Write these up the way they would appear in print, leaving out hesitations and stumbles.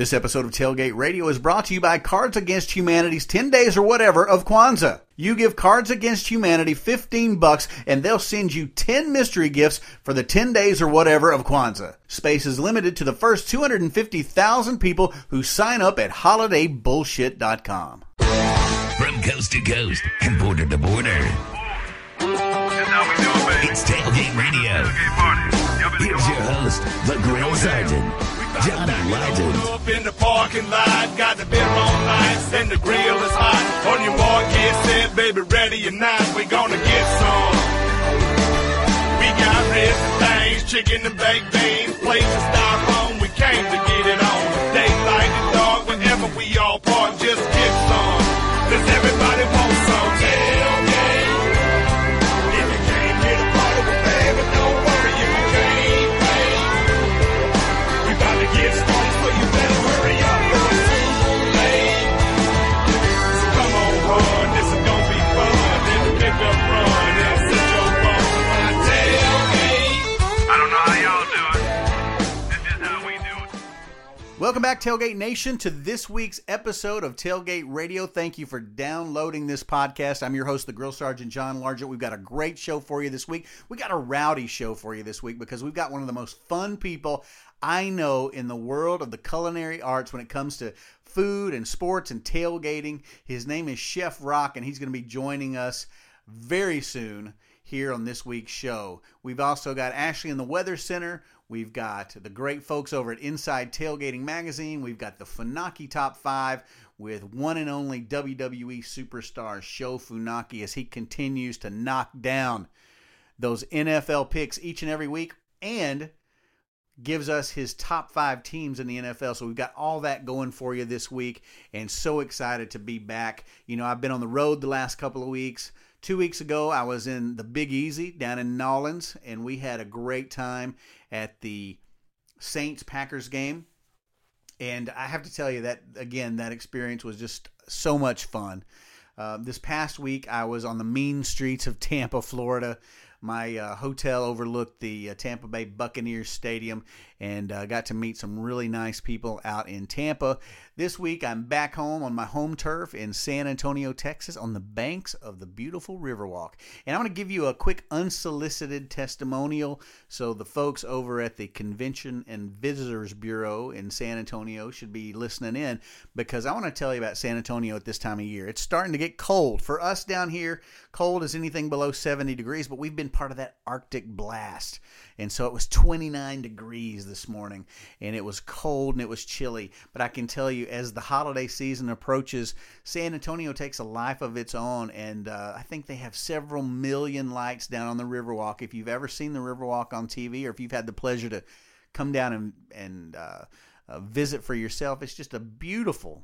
This episode of Tailgate Radio is brought to you by Cards Against Humanity's 10 Days or Whatever of Kwanzaa. You give Cards Against Humanity $15 and they'll send you 10 mystery gifts for the 10 days or whatever of Kwanzaa. Space is limited to the first 250,000 people who sign up at holidaybullshit.com. From coast to coast and border to border, it's Tailgate Radio. Here's your host, the Grill Sergeant, Johnny Legend. Up in the parking lot, got the beer on ice, and the grill is hot. On your mark, get set, baby, ready or not, we gonna get some. We got ribs and things, chicken and baked beans, plates and styrofoam, we came to get it on. Daylight and dark, whenever we all park, just get some. Cause everybody wants some tailgate. If you came here to party with baby, don't worry if you can't pay. We about to get started, so you better hurry up, it's too late. So come on, run, this is gonna be fun. Then the pickup run, and sit your bum to my tailgate. I don't know how y'all do it. This is how we do it. Welcome back, Tailgate Nation, to this week's episode of Tailgate Radio. Thank you for downloading this podcast. I'm your host, the Grill Sergeant, John Largent. We've got a great show for you this week. We got a rowdy show for you this week because we've got one of the most fun people I know in the world of the culinary arts when it comes to food and sports and tailgating. His name is Chef Rock, and he's going to be joining us very soon here on this week's show. We've also got Ashley in the Weather Center. We've got the great folks over at Inside Tailgating Magazine. We've got the Funaki Top 5 with one and only WWE superstar Sho Funaki as he continues to knock down those NFL picks each and every week and gives us his top 5 teams in the NFL. So we've got all that going for you this week and so excited to be back. You know, I've been on the road the last couple of weeks. 2 weeks ago, I was in the Big Easy down in Nolens, and we had a great time at the Saints-Packers game. And I have to tell you that, again, that experience was just so much fun. This past week, I was on the mean streets of Tampa, Florida. My hotel overlooked the Tampa Bay Buccaneers Stadium and got to meet some really nice people out in Tampa. This week, I'm back home on my home turf in San Antonio, Texas, on the banks of the beautiful Riverwalk. And I'm going to give you a quick unsolicited testimonial so the folks over at the Convention and Visitors Bureau in San Antonio should be listening in, because I want to tell you about San Antonio at this time of year. It's starting to get cold. For us down here, cold is anything below 70 degrees, but we've been part of that Arctic blast. And so it was 29 degrees this morning, and it was cold and it was chilly. But I can tell you, as the holiday season approaches, San Antonio takes a life of its own, and I think they have several million lights down on the Riverwalk. If you've ever seen the Riverwalk on TV, or if you've had the pleasure to come down and visit for yourself, it's just a beautiful,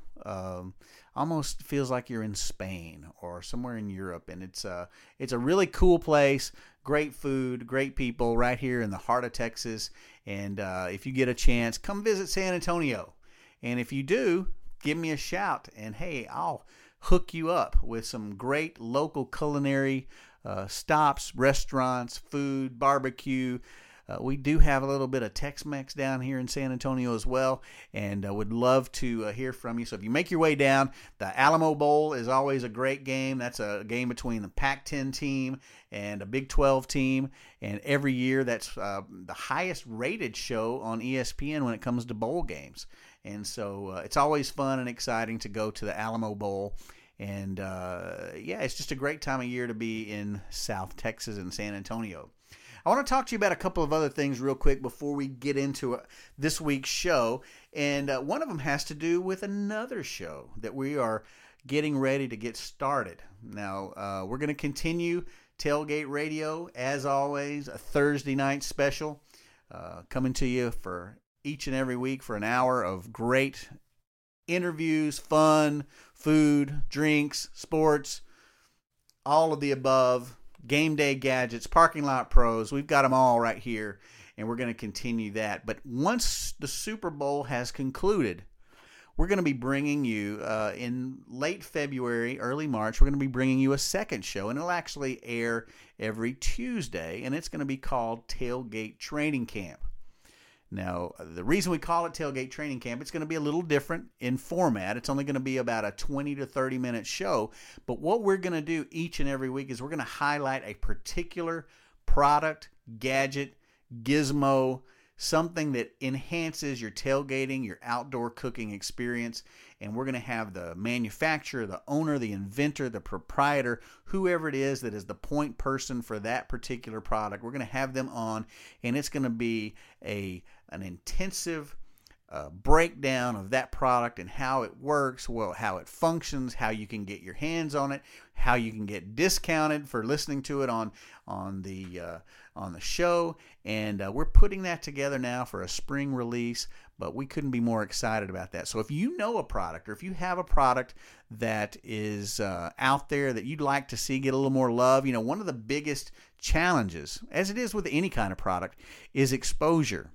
almost feels like you're in Spain or somewhere in Europe, and it's a really cool place. Great food, great people right here in the heart of Texas. And if you get a chance, come visit San Antonio. And if you do, give me a shout. And hey, I'll hook you up with some great local culinary stops, restaurants, food, barbecue. We do have a little bit of Tex-Mex down here in San Antonio as well, and would love to hear from you. So if you make your way down, the Alamo Bowl is always a great game. That's a game between the Pac-10 team and a Big 12 team, and every year that's the highest rated show on ESPN when it comes to bowl games. And so it's always fun and exciting to go to the Alamo Bowl. And yeah, it's just a great time of year to be in South Texas and San Antonio. I want to talk to you about a couple of other things real quick before we get into this week's show. And one of them has to do with another show that we are getting ready to get started. Now, we're going to continue Tailgate Radio, as always, a Thursday night special, coming to you for each and every week for an hour of great interviews, fun, food, drinks, sports, all of the above. Game day gadgets, parking lot pros, we've got them all right here, and we're going to continue that. But once the Super Bowl has concluded, we're going to be bringing you, in late February, early March, we're going to be bringing you a second show, and it'll actually air every Tuesday, and it's going to be called Tailgate Training Camp. Now, the reason we call it Tailgate Training Camp, it's going to be a little different in format. It's only going to be about a 20 to 30-minute show. But what we're going to do each and every week is we're going to highlight a particular product, gadget, gizmo, something that enhances your tailgating, your outdoor cooking experience. And we're going to have the manufacturer, the owner, the inventor, the proprietor, whoever it is that is the point person for that particular product. We're going to have them on, and it's going to be an intensive breakdown of that product and how it works, well, how it functions, how you can get your hands on it, how you can get discounted for listening to it on the show. And we're putting that together now for a spring release, but we couldn't be more excited about that. So if you know a product, or if you have a product that is out there that you'd like to see get a little more love, one of the biggest challenges, as it is with any kind of product, is exposure.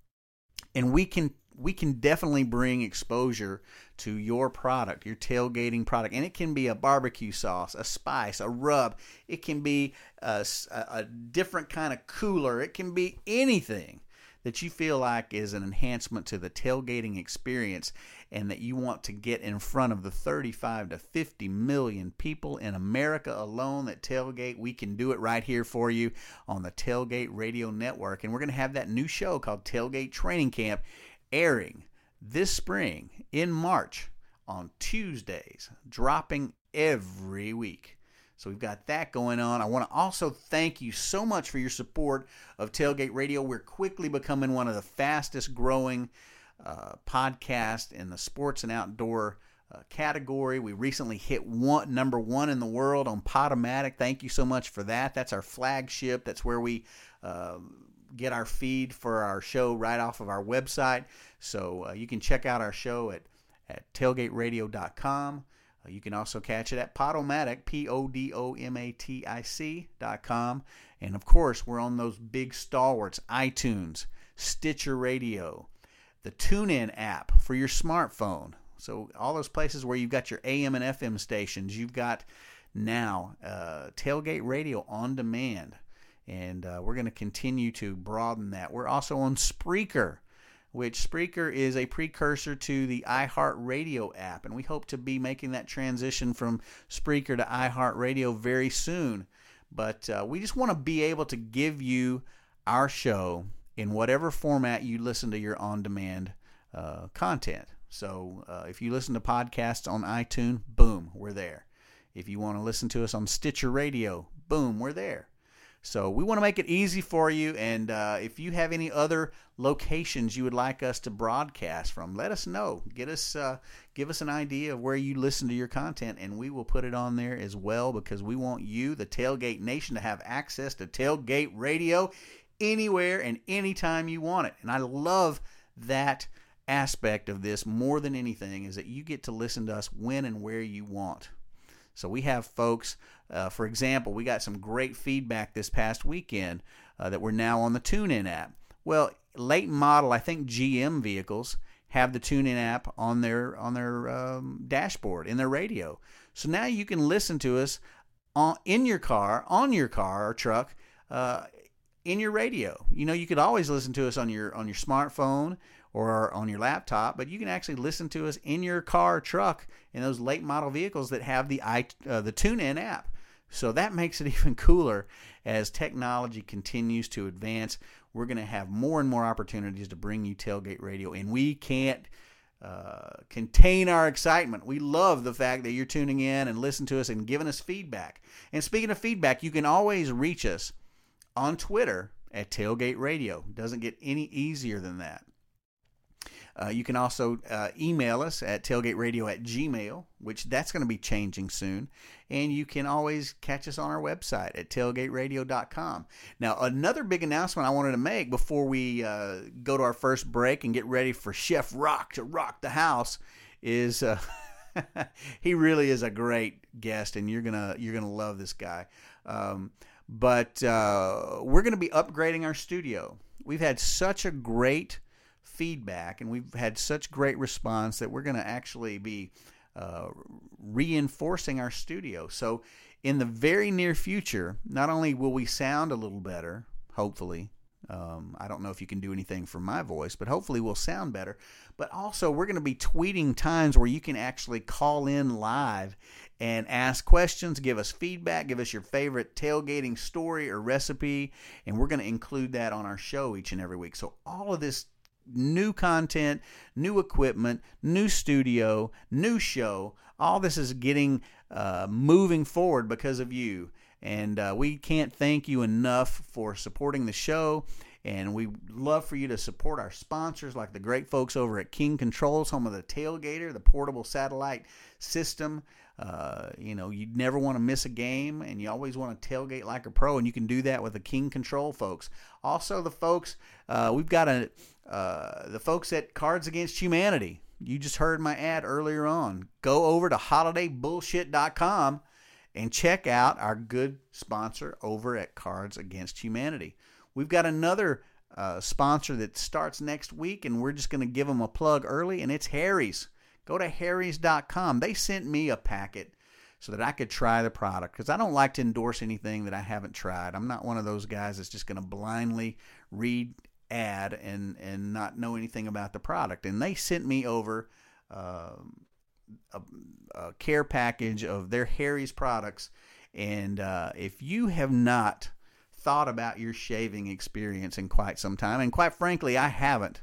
And we can definitely bring exposure to your product, your tailgating product. And it can be a barbecue sauce, a spice, a rub. It can be a different kind of cooler. It can be anything that you feel like is an enhancement to the tailgating experience, and that you want to get in front of the 35 to 50 million people in America alone that tailgate. We can do it right here for you on the Tailgate Radio Network. And we're going to have that new show called Tailgate Training Camp airing this spring in March on Tuesdays, dropping every week. So we've got that going on. I want to also thank you so much for your support of Tailgate Radio. We're quickly becoming one of the fastest growing podcasts in the sports and outdoor category. We recently hit number one in the world on Podomatic. Thank you so much for that. That's our flagship. That's where we get our feed for our show right off of our website. So you can check out our show at tailgateradio.com. You can also catch it at Podomatic, Podomatic.com. And, of course, we're on those big stalwarts, iTunes, Stitcher Radio, the TuneIn app for your smartphone. So all those places where you've got your AM and FM stations, you've got now Tailgate Radio on demand. And we're going to continue to broaden that. We're also on Spreaker, which Spreaker is a precursor to the iHeartRadio app. And we hope to be making that transition from Spreaker to iHeartRadio very soon. But we just want to be able to give you our show in whatever format you listen to your on-demand content. So if you listen to podcasts on iTunes, boom, we're there. If you want to listen to us on Stitcher Radio, boom, we're there. So we want to make it easy for you, and if you have any other locations you would like us to broadcast from, let us know. Give us an idea of where you listen to your content, and we will put it on there as well, because we want you, the Tailgate Nation, to have access to Tailgate Radio anywhere and anytime you want it. And I love that aspect of this more than anything, is that you get to listen to us when and where you want. So we have folks, for example, we got some great feedback this past weekend that we're now on the TuneIn app. Well, late model, I think GM vehicles have the TuneIn app on their dashboard, in their radio. So now you can listen to us in your car, on your car or truck, in your radio. You could always listen to us on your smartphone or on your laptop, but you can actually listen to us in your car or truck in those late model vehicles that have the TuneIn app. So that makes it even cooler as technology continues to advance. We're going to have more and more opportunities to bring you Tailgate Radio, and we can't contain our excitement. We love the fact that you're tuning in and listening to us and giving us feedback. And speaking of feedback, you can always reach us on Twitter at Tailgate Radio. It doesn't get any easier than that. You can also email us at tailgateradio@gmail.com, which that's going to be changing soon. And you can always catch us on our website at tailgateradio.com. Now, another big announcement I wanted to make before we go to our first break and get ready for Chef Rock to rock the house is he really is a great guest, and you're gonna love this guy. But we're going to be upgrading our studio. We've had such a great feedback, and we've had such great response that we're going to actually be reinforcing our studio. So in the very near future, not only will we sound a little better, hopefully, I don't know if you can do anything for my voice, but hopefully we'll sound better. But also, we're going to be tweeting times where you can actually call in live and ask questions, give us feedback, give us your favorite tailgating story or recipe, and we're going to include that on our show each and every week. So all of this new content, new equipment, new studio, new show, all this is getting moving forward because of you. And we can't thank you enough for supporting the show. And we love for you to support our sponsors like the great folks over at King Controls, home of the Tailgater, the portable satellite system. You never want to miss a game, and you always want to tailgate like a pro, and you can do that with the King Control folks. Also, the folks, we've got the folks at Cards Against Humanity. You just heard my ad earlier on. Go over to holidaybullshit.com and check out our good sponsor over at Cards Against Humanity. We've got another sponsor that starts next week, and we're just going to give them a plug early, and it's Harry's. Go to harrys.com. They sent me a packet so that I could try the product because I don't like to endorse anything that I haven't tried. I'm not one of those guys that's just going to blindly read ad and not know anything about the product. And they sent me over a care package of their Harry's products. And if you have not thought about your shaving experience in quite some time, and quite frankly, I haven't.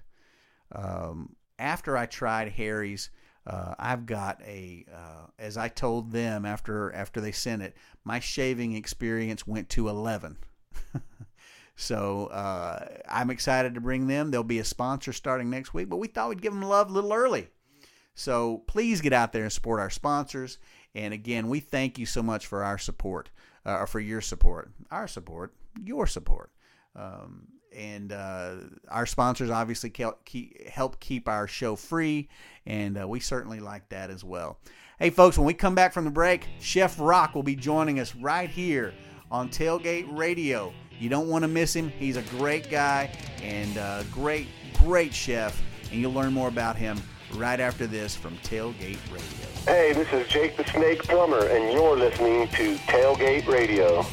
After I tried Harry's, I've got as I told them after they sent it, my shaving experience went to 11. So I'm excited to bring them. There'll be a sponsor starting next week, but we thought we'd give them love a little early. So please get out there and support our sponsors. And again, we thank you so much for our support, for your support, your support. And our sponsors obviously help keep our show free, and we certainly like that as well. Hey, folks, when we come back from the break, Chef Rock will be joining us right here on Tailgate Radio. You don't want to miss him. He's a great guy and great chef, and you'll learn more about him right after this from Tailgate Radio. Hey, this is Jake the Snake Plumber, and you're listening to Tailgate Radio.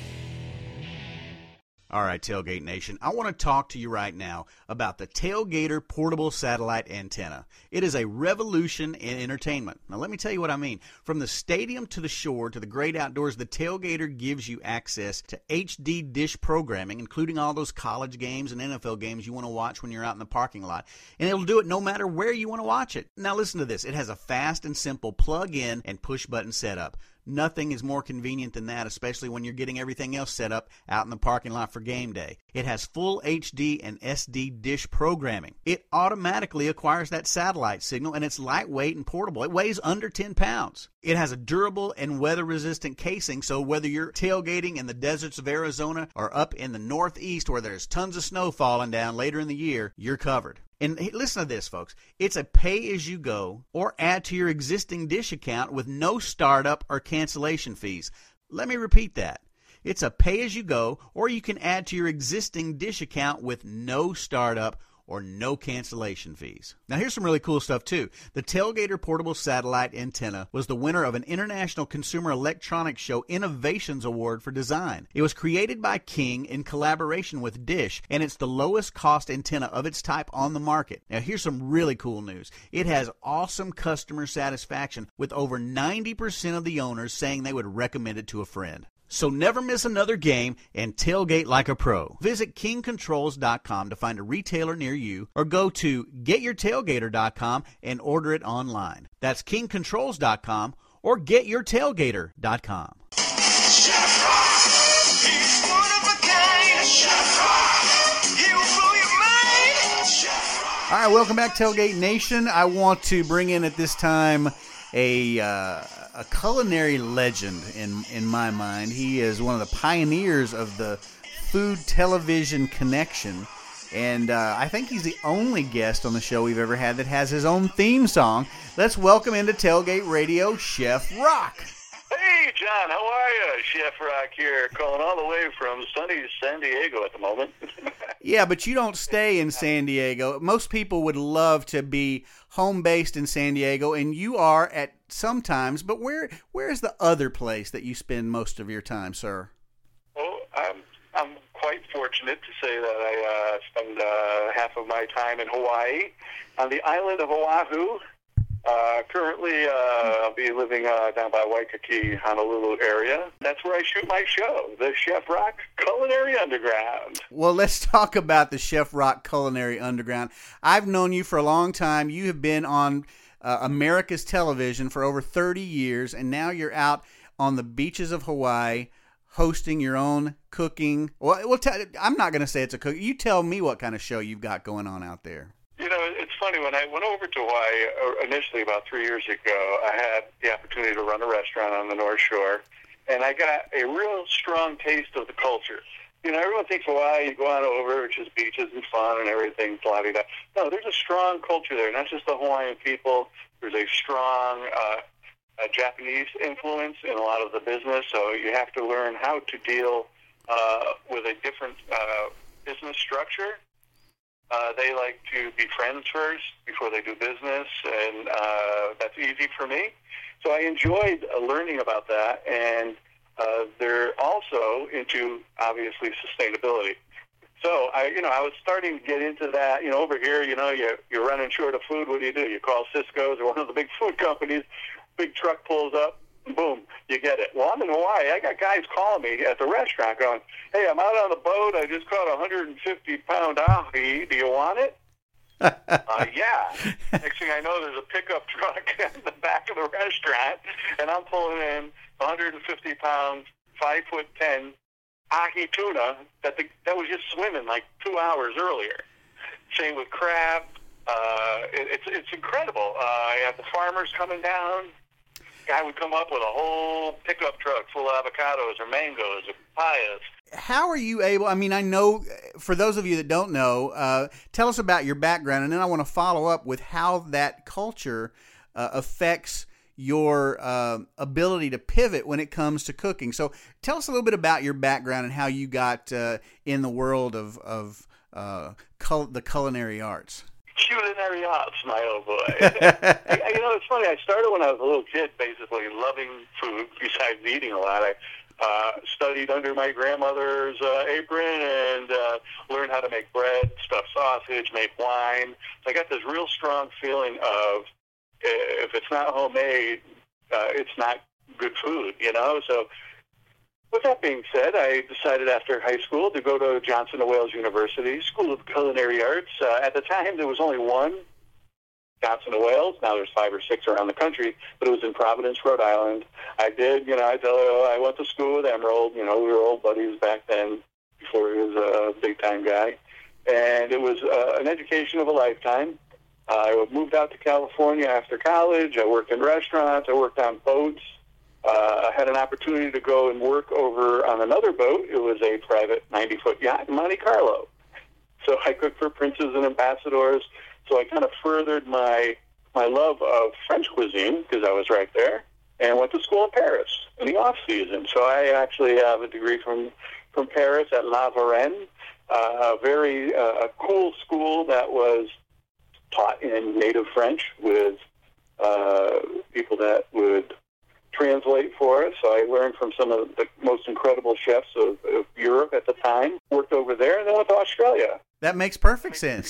All right, Tailgate Nation, I want to talk to you right now about the Tailgater Portable Satellite Antenna. It is a revolution in entertainment. Now, let me tell you what I mean. From the stadium to the shore to the great outdoors, the Tailgater gives you access to HD dish programming, including all those college games and NFL games you want to watch when you're out in the parking lot. And it'll do it no matter where you want to watch it. Now, listen to this. It has a fast and simple plug-in and push-button setup. Nothing is more convenient than that, especially when you're getting everything else set up out in the parking lot for game day. It has full HD and SD dish programming. It automatically acquires that satellite signal, and it's lightweight and portable. It weighs under 10 pounds. It has a durable and weather-resistant casing, so whether you're tailgating in the deserts of Arizona or up in the Northeast where there's tons of snow falling down later in the year, you're covered. And listen to this, folks. It's a pay-as-you-go or add to your existing dish account with no startup or cancellation fees. Let me repeat that. It's a pay-as-you-go or you can add to your existing dish account with no startup or no cancellation fees. Now, here's some really cool stuff, too. The Tailgater Portable Satellite Antenna was the winner of an International Consumer Electronics Show Innovations Award for Design. It was created by King in collaboration with Dish, and it's the lowest cost antenna of its type on the market. Now, here's some really cool news. It has awesome customer satisfaction, with over 90% of the owners saying they would recommend it to a friend. So never miss another game and tailgate like a pro. Visit kingcontrols.com to find a retailer near you, or go to getyourtailgater.com and order it online. That's kingcontrols.com or getyourtailgater.com. Chef Rock, he's one of a kind. Chef Rock, he will blow your mind. Chef Rock. All right, welcome back, Tailgate Nation. I want to bring in at this time a culinary legend in my mind. He is one of the pioneers of the food television connection, and I think he's the only guest on the show we've ever had that has his own theme song. Let's welcome into Tailgate Radio, Chef Rock. Hey, John, how are you? Chef Rock here, calling all the way from sunny San Diego at the moment. Yeah, but you don't stay in San Diego. Most people would love to be home-based in San Diego, and you are at sometimes, but where's the other place that you spend most of your time, sir? Oh, I'm quite fortunate to say that I spend half of my time in Hawaii, on the island of Oahu. Currently, I'll be living down by Waikiki, Honolulu area. That's where I shoot my show, the Chef Rock Culinary Underground. Well, let's talk about the Chef Rock Culinary Underground. I've known you for a long time. You have been on America's television for over 30 years, and now you're out on the beaches of Hawaii hosting your own cooking. Well, I'm not going to say it's a cook. You tell me what kind of show you've got going on out there. You know, it's funny, when I went over to Hawaii initially about 3 years ago, I had the opportunity to run a restaurant on the North Shore, and I got a real strong taste of the culture. You know, everyone thinks Hawaii, you go on over, it's just beaches and fun and everything, blah-de-da. No, there's a strong culture there, not just the Hawaiian people. There's a strong Japanese influence in a lot of the business, so you have to learn how to deal with a different business structure. They like to be friends first before they do business, and that's easy for me. So I enjoyed learning about that, and they're also into, obviously, sustainability. So I was starting to get into that. You know, over here, you're running short of food. What do? You call Cisco's or one of the big food companies. Big truck pulls up, boom, you get it. Well, I'm in Hawaii. I got guys calling me at the restaurant going, "Hey, I'm out on the boat. I just caught a 150-pound ahi. Do you want it?" Yeah. Next thing I know, there's a pickup truck in the back of the restaurant, and I'm pulling in 150-pound, 5'10" ahi tuna that was just swimming like 2 hours earlier. Same with crab. It's incredible. I have the farmers coming down. Guy would come up with a whole pickup truck full of avocados or mangoes or papayas. How are you able, I know, for those of you that don't know, tell us about your background, and then I want to follow up with how that culture affects your ability to pivot when it comes to cooking. So tell us a little bit about your background and how you got in the world of the culinary arts. Culinary arts, my old boy. It's funny. I started when I was a little kid, basically loving food besides eating a lot. I studied under my grandmother's apron and learned how to make bread, stuff sausage, make wine. So I got this real strong feeling of if it's not homemade, it's not good food, So with that being said, I decided after high school to go to Johnson & Wales University, School of Culinary Arts. At the time, there was only one Johnson & Wales. Now there's 5 or 6 around the country, but it was in Providence, Rhode Island. I went to school with Emerald. We were old buddies back then before he was a big-time guy. And it was an education of a lifetime. I moved out to California after college. I worked in restaurants. I worked on boats. I had an opportunity to go and work over on another boat. It was a private 90-foot yacht in Monte Carlo. So I cooked for princes and ambassadors. So I kind of furthered my love of French cuisine because I was right there, and went to school in Paris in the off-season. So I actually have a degree from Paris at La Varenne, a very cool school that was taught in native French with people that would translate for us. So I learned from some of the most incredible chefs of Europe at the time, worked over there, and then went to Australia. That makes perfect sense.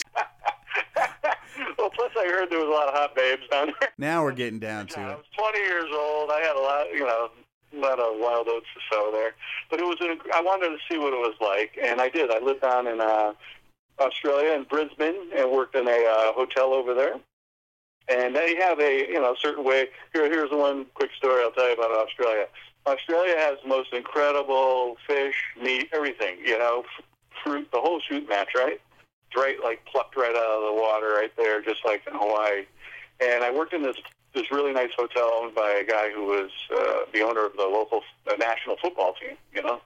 Well, plus I heard there was a lot of hot babes down there. Now we're getting down to it. I was 20 years old. I had a lot of wild oats to sow there. But I wanted to see what it was like, and I did. I lived down in Australia, in Brisbane, and worked in a hotel over there. And they have a certain way. Here's one quick story I'll tell you about Australia. Australia has the most incredible fish, meat, everything. Fruit, the whole shoot match, right? It's right, like plucked right out of the water, right there, just like in Hawaii. And I worked in this really nice hotel owned by a guy who was the owner of the local national football team.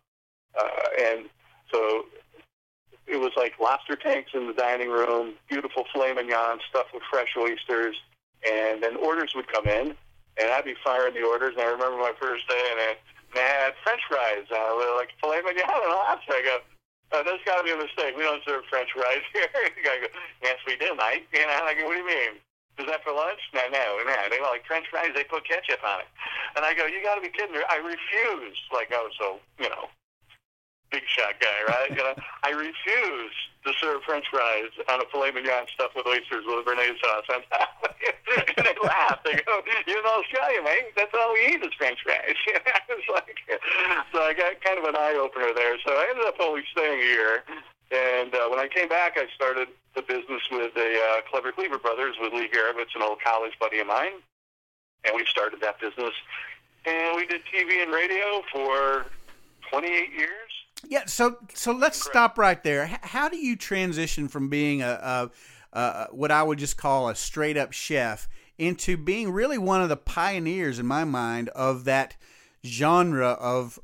And so it was like lobster tanks in the dining room, beautiful filet mignon stuffed with fresh oysters, and then orders would come in, and I'd be firing the orders. And I remember my first day, and I had French fries, with like filet mignon and lobster. I go, there's got to be a mistake. We don't serve French fries here. The guy goes, yes, we do, mate. And I go, what do you mean? Is that for lunch? No. They like French fries. They put ketchup on it. And I go, you got to be kidding me. I refused. Like I was so, big shot guy, right? I refuse to serve French fries on a filet mignon stuffed with oysters with a béarnaise sauce on top. And they laugh. They go, "You're an Australian, mate. That's all we eat is French fries." It's like, so I got kind of an eye opener there. So I ended up only staying a year. And when I came back, I started the business with the Clever Cleaver Brothers with Lee Garavitz, an old college buddy of mine. And we started that business. And we did TV and radio for 28 years. Yeah, so let's stop right there. How do you transition from being a what I would just call a straight-up chef into being really one of the pioneers, in my mind, of that genre of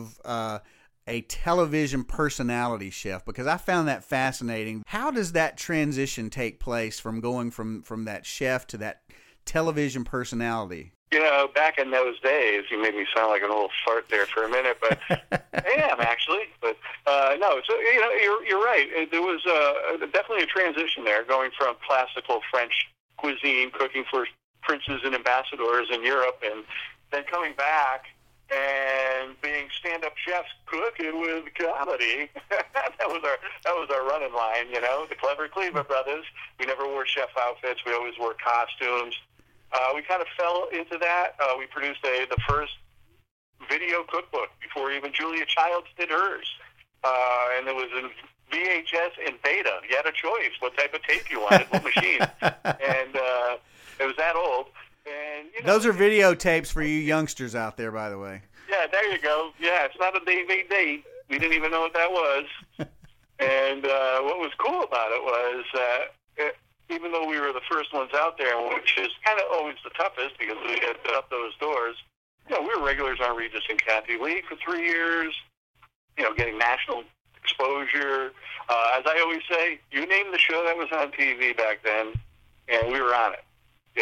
a television personality chef? Because I found that fascinating. How does that transition take place from going from that chef to that television personality? Back in those days, you made me sound like an old fart there for a minute, but I am actually. But no, so you're right. There was definitely a transition there, going from classical French cuisine, cooking for princes and ambassadors in Europe, and then coming back and being stand-up chefs cooking with comedy. that was our running line. The Clever Cleaver Brothers. We never wore chef outfits. We always wore costumes. We kind of fell into that. We produced the first video cookbook before even Julia Childs did hers. And it was in VHS and beta. You had a choice what type of tape you wanted, what machine. And it was that old. And those are videotapes for you youngsters out there, by the way. Yeah, there you go. Yeah, it's not a DVD. We didn't even know what that was. And what was cool about it was even though we were the first ones out there, which is kind of always the toughest because we had to up those doors, we were regulars on Regis and Kathie Lee for 3 years, getting national exposure. As I always say, you name the show that was on TV back then, and we were on it.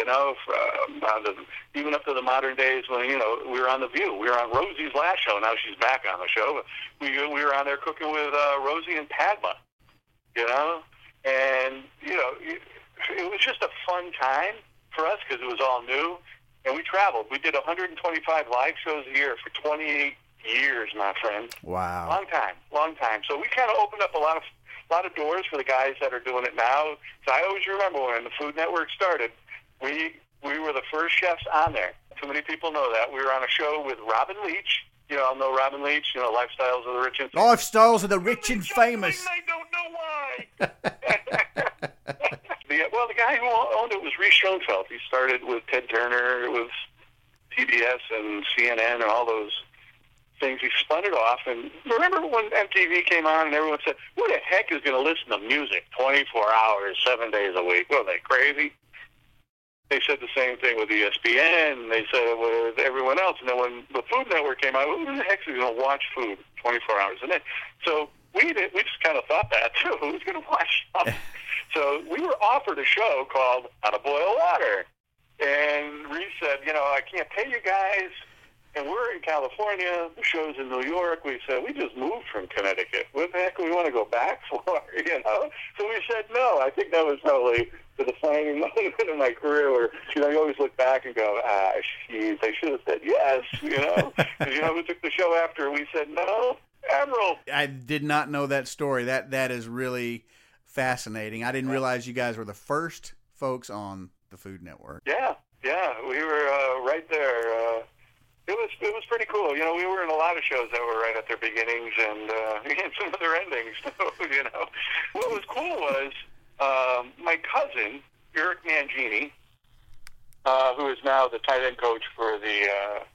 Even up to the modern days when, we were on The View. We were on Rosie's last show. Now she's back on the show. We were on there cooking with Rosie and Padma, And, it was just a fun time for us because it was all new. And we traveled. We did 125 live shows a year for 28 years, my friend. Wow. Long time. So we kind of opened up a lot of doors for the guys that are doing it now. So I always remember when the Food Network started, we were the first chefs on there. Too many people know that. We were on a show with Robin Leach. I'll know Robin Leach, Lifestyles of the Rich and Famous. Lifestyles of the Rich and Famous. I don't know why. Well, the guy who owned it was Reese Schoenfeld. He started with Ted Turner, with TBS and CNN and all those things. He spun it off. And remember when MTV came on and everyone said, who the heck is going to listen to music 24 hours, 7 days a week? Well, are they crazy? They said the same thing with ESPN. They said it with everyone else. And then when the Food Network came out, who the heck is going to watch food 24 hours a day? So we just kind of thought that, too. Who's going to watch stuff? So we were offered a show called How to Boil Water. And Reese said, I can't pay you guys. And we're in California. The show's in New York. We said, we just moved from Connecticut. What the heck do we want to go back for? So we said no. I think that was probably the defining moment in my career where, you always look back and go, geez, I should have said yes, Because, who took the show after? We said no, Admiral. I did not know that story. That is really fascinating. I didn't realize you guys were the first folks on the Food Network. Yeah, we were right there. It was pretty cool. We were in a lot of shows that were right at their beginnings and some of their endings. What was cool was my cousin Eric Mangini, who is now the tight end coach for the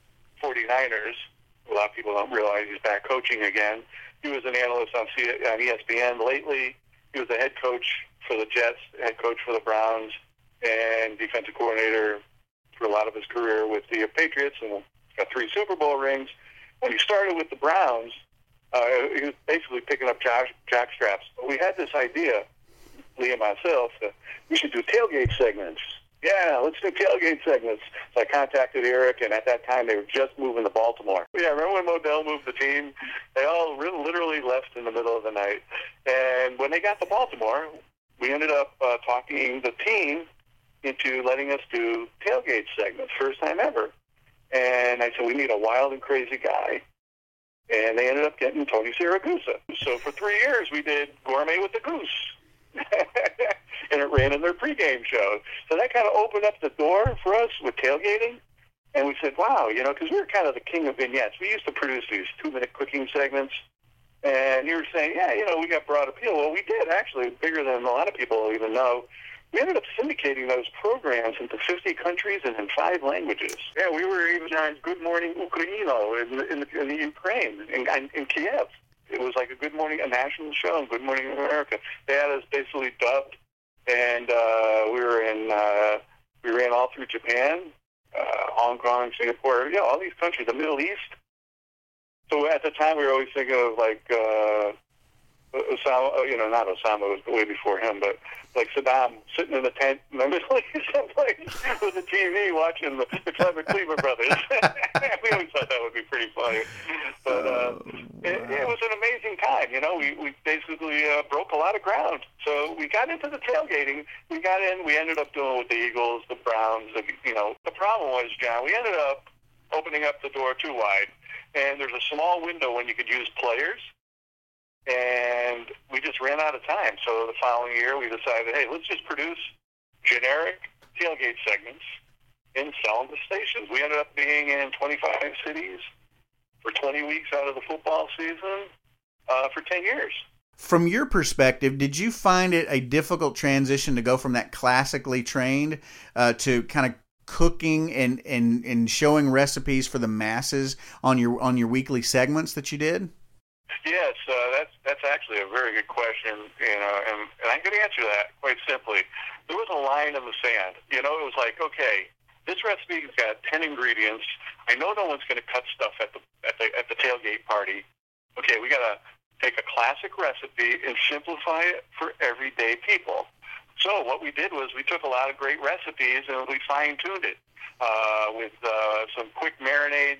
49ers. A lot of people don't realize he's back coaching again. He was an analyst on ESPN lately. He was the head coach for the Jets, head coach for the Browns, and defensive coordinator for a lot of his career with the Patriots, and got 3 Super Bowl rings. When he started with the Browns, he was basically picking up jock straps. But we had this idea, Lee and myself, that we should do tailgate segments. Yeah, let's do tailgate segments. So I contacted Eric, and at that time they were just moving to Baltimore. Yeah, remember when Modell moved the team? They all literally left in the middle of the night. And when they got to Baltimore, we ended up talking the team into letting us do tailgate segments, first time ever. And I said, we need a wild and crazy guy And they ended up getting Tony Siragusa. So for 3 years, we did Gourmet with the Goose. And it ran in their pregame show. So that kind of opened up the door for us with tailgating. And we said, wow, because we were kind of the king of vignettes. We used to produce these 2-minute cooking segments. And you were saying, yeah, we got broad appeal. Well, we did, actually, bigger than a lot of people even know. We ended up syndicating those programs into 50 countries and in 5 languages. Yeah, we were even on Good Morning Ukraino in the Ukraine, in Kiev. It was like a national show, Good Morning America. They had us basically dubbed, and we ran all through Japan, Hong Kong, Singapore, all these countries, the Middle East. So at the time, we were always thinking of Osama, not Osama, it was way before him, but like Saddam sitting in the tent in the Middle East someplace with a TV watching the Clever Cleaver Brothers. We always thought that would be pretty funny. But it was an amazing time, We basically broke a lot of ground. So we got into the tailgating. We got in. We ended up doing it with the Eagles, the Browns. The problem was, John, we ended up opening up the door too wide. And there's a small window when you could use players. And we just ran out of time. So the following year, we decided, hey, let's just produce generic tailgate segments and sell them to stations. We ended up being in 25 cities for 20 weeks out of the football season for 10 years. From your perspective, did you find it a difficult transition to go from that classically trained to kind of cooking and showing recipes for the masses on your weekly segments that you did? Yes, that's actually a very good question, and I can answer that quite simply. There was a line in the sand. It was like, okay, this recipe's got 10 ingredients. I know no one's going to cut stuff at the tailgate party. Okay, we got to take a classic recipe and simplify it for everyday people. So what we did was we took a lot of great recipes and we fine-tuned it with some quick marinades,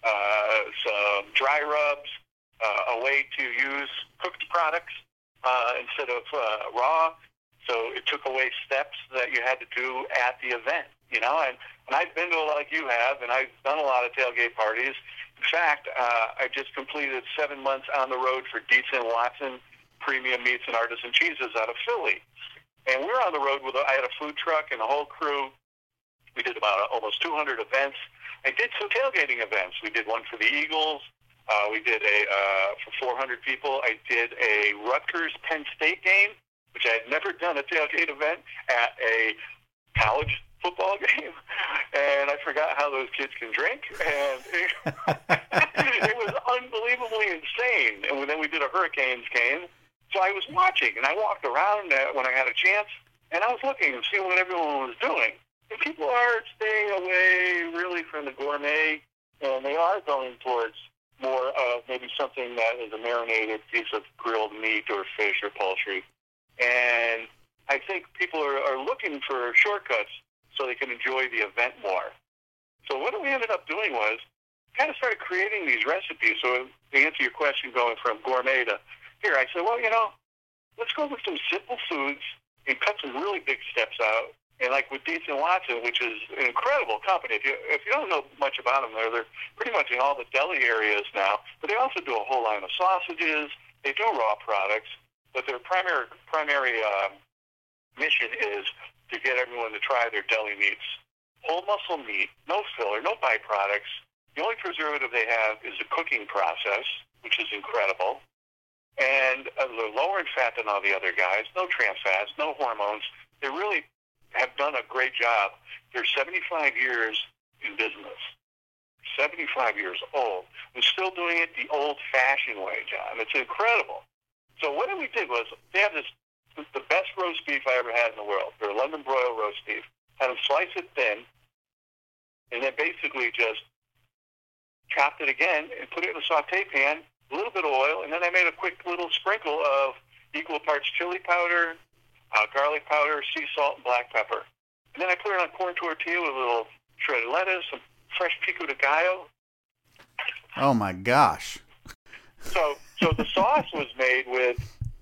some dry rubs, a way to use cooked products instead of raw. So it took away steps that you had to do at the event, And I've been to a lot like you have, and I've done a lot of tailgate parties. In fact, I just completed 7 months on the road for Dietz and Watson Premium Meats and Artisan Cheeses out of Philly. And we were on the road I had a food truck and a whole crew. We did about almost 200 events. I did some tailgating events. We did one for the Eagles. We did for 400 people. I did a Rutgers-Penn State game, which I had never done a tailgate event at a college football game. And I forgot how those kids can drink. And it was unbelievably insane. And then we did a Hurricanes game. So I was watching, and I walked around when I had a chance, and I was looking and seeing what everyone was doing. And people are staying away really from the gourmet, and they are going towards more of maybe something that is a marinated piece of grilled meat or fish or poultry. And I think people are looking for shortcuts so they can enjoy the event more. So what we ended up doing was kind of started creating these recipes. So to answer your question, going from gourmet to here, I said, well, let's go with some simple foods and cut some really big steps out. And like with Dietz and Watson, which is an incredible company. If you don't know much about them, they're pretty much in all the deli areas now. But they also do a whole line of sausages. They do raw products. But their primary mission is to get everyone to try their deli meats. Whole muscle meat, no filler, no byproducts. The only preservative they have is the cooking process, which is incredible. And they're lower in fat than all the other guys. No trans fats, no hormones. They really have done a great job. They're 75 years in business. 75 years old. And still doing it the old-fashioned way, John. It's incredible. So what we did was, they have the best roast beef I ever had in the world. Their London broil roast beef. Had them slice it thin, and then basically just chopped it again and put it in a saute pan, a little bit of oil, and then I made a quick little sprinkle of equal parts chili powder, garlic powder, sea salt, and black pepper. And then I put it on corn tortilla with a little shredded lettuce, some fresh pico de gallo. Oh, my gosh. So the sauce was made with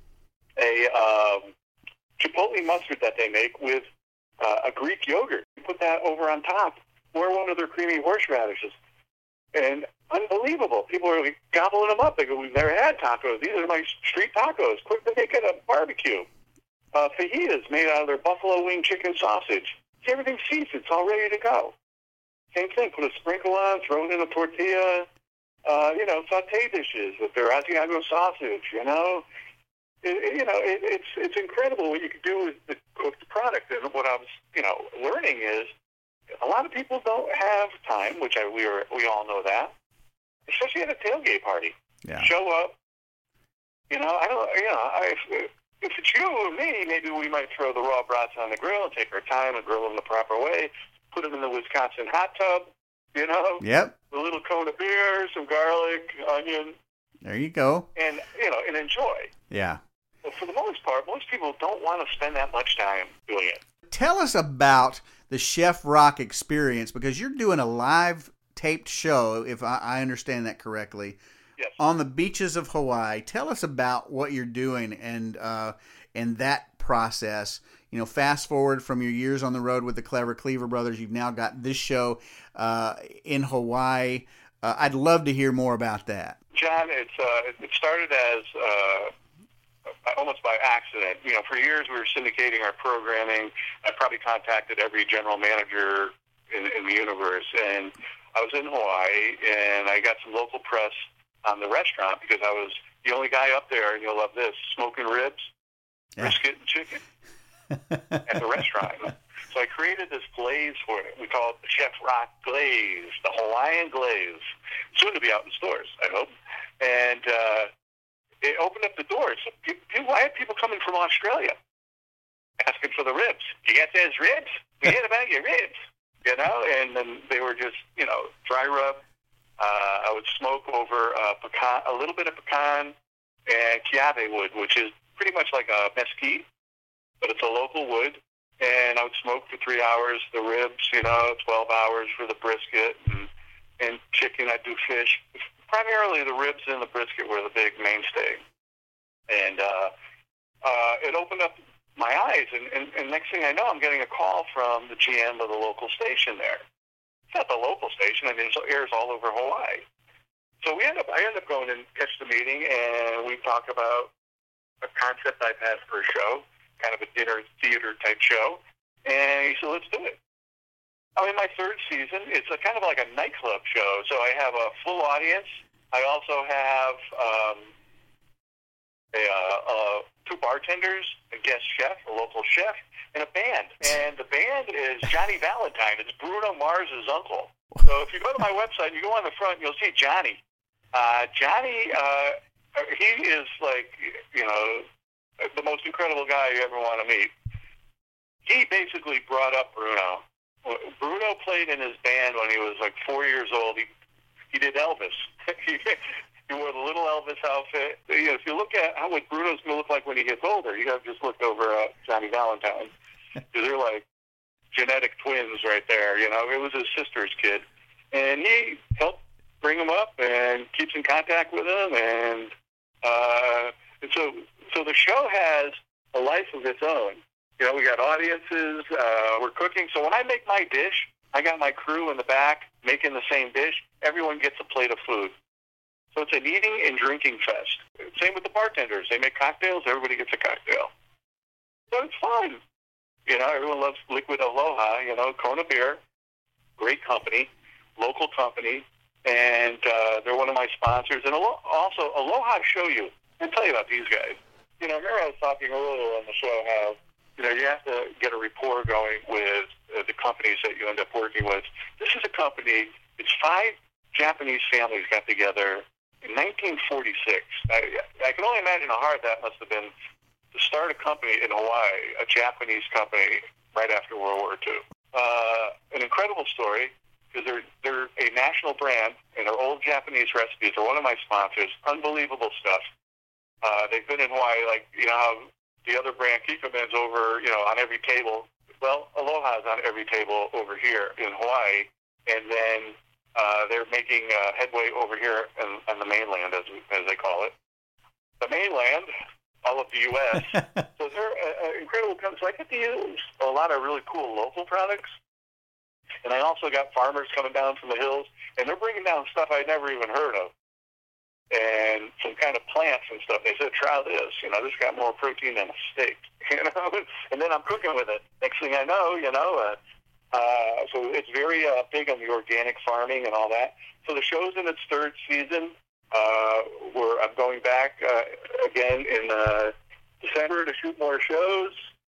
a chipotle mustard that they make with a Greek yogurt. You put that over on top, or one of their creamy horseradishes. And unbelievable. People are gobbling them up. They go, we've never had tacos. These are my street tacos. Quick to make it a barbecue. Fajitas made out of their buffalo wing chicken sausage. Everything's seasoned. It's all ready to go. Same thing. Put a sprinkle on, throw it in a tortilla. Saute dishes with their Asiago sausage. It's incredible what you can do with the cooked product. And what I was, learning is a lot of people don't have time, which we all know that, especially at a tailgate party. Yeah. Show up. If it's you or me, maybe we might throw the raw brats on the grill and take our time and grill them the proper way. Put them in the Wisconsin hot tub. Yep. A little cone of beer, some garlic, onion. There you go. And enjoy. Yeah. But for the most part, most people don't want to spend that much time doing it. Tell us about the Chef Rock experience, because you're doing a live taped show, if I understand that correctly, yes, on the beaches of Hawaii. Tell us about what you're doing and that process. Fast forward from your years on the road with the Clever Cleaver Brothers, you've now got this show in Hawaii. I'd love to hear more about that. John, it started as almost by accident. For years we were syndicating our programming. I probably contacted every general manager in the universe, and I was in Hawaii, and I got some local press on the restaurant because I was the only guy up there, and you'll love this, smoking ribs, brisket, and chicken at the restaurant. So I created this glaze for it. We call it the Chef Rock Glaze, the Hawaiian Glaze. Soon to be out in stores, I hope. And it opened up the doors. I had people coming from Australia asking for the ribs. You got those ribs? We heard about your ribs. And then they were just, dry rub. I would smoke over pecan, a little bit of pecan and kiawe wood, which is pretty much like a mesquite, but it's a local wood. And I would smoke for 3 hours the ribs, 12 hours for the brisket, and chicken. I'd do fish. Primarily the ribs and the brisket were the big mainstay. And it opened up my eyes, and next thing I know, I'm getting a call from the GM of the local station there. It's not the local station. I mean, it airs all over Hawaii. So I end up going and catch the meeting, and we talk about a concept I've had for a show, kind of a dinner theater type show. And he said, let's do it. I'm in my third season. It's kind of like a nightclub show. So I have a full audience. I also have two bartenders, a guest chef, a local chef, and a band. And the band is Johnny Valentine. It's Bruno Mars's uncle. So if you go to my website, you go on the front, you'll see Johnny. Johnny, he is like, the most incredible guy you ever want to meet. He basically brought up Bruno. Bruno played in his band when he was like 4 years old. He did Elvis. He wore the little Elvis outfit. If you look at what Bruno's going to look like when he gets older, you have to just look over Johnny Valentine. Because they're like genetic twins right there. It was his sister's kid. And he helped bring him up and keeps in contact with him. And so the show has a life of its own. We got audiences. We're cooking. So when I make my dish, I got my crew in the back making the same dish. Everyone gets a plate of food. So it's an eating and drinking fest. Same with the bartenders. They make cocktails. Everybody gets a cocktail. So it's fun. Everyone loves Liquid Aloha, Kona Beer. Great company, local company. And they're one of my sponsors. And also, Aloha Shoyu. I'll tell you about these guys. Remember I was talking earlier on the show how, you have to get a rapport going with the companies that you end up working with. This is a company, it's 5 Japanese families got together in 1946. I can only imagine how hard that must have been to start a company in Hawaii, a Japanese company, right after World War II. An incredible story, because they're a national brand, and their old Japanese recipes are one of my sponsors. Unbelievable stuff. They've been in Hawaii, like, how the other brand, Kikkoman's over, on every table. Well, Aloha's on every table over here in Hawaii, and then they're making headway over here on the mainland, as they call it. The mainland, all of the U.S. So they're an incredible company. So I get to use a lot of really cool local products. And I also got farmers coming down from the hills, and they're bringing down stuff I'd never even heard of, and some kind of plants and stuff. They said, try this. This got more protein than a steak. And then I'm cooking with it. Next thing I know, so it's very big on the organic farming and all that. So the show's in its third season. I'm going back again in December to shoot more shows.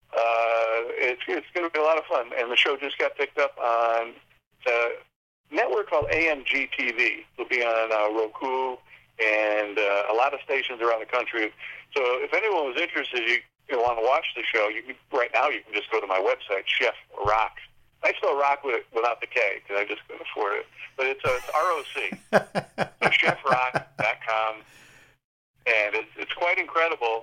It's going to be a lot of fun. And the show just got picked up on a network called AMG TV. It'll be on Roku and a lot of stations around the country. So if anyone was interested, you want to watch the show, right now you can just go to my website, Chef Rock. I spell rock without the K because I just couldn't afford it. But it's ROC. So chefrock.com. And it's quite incredible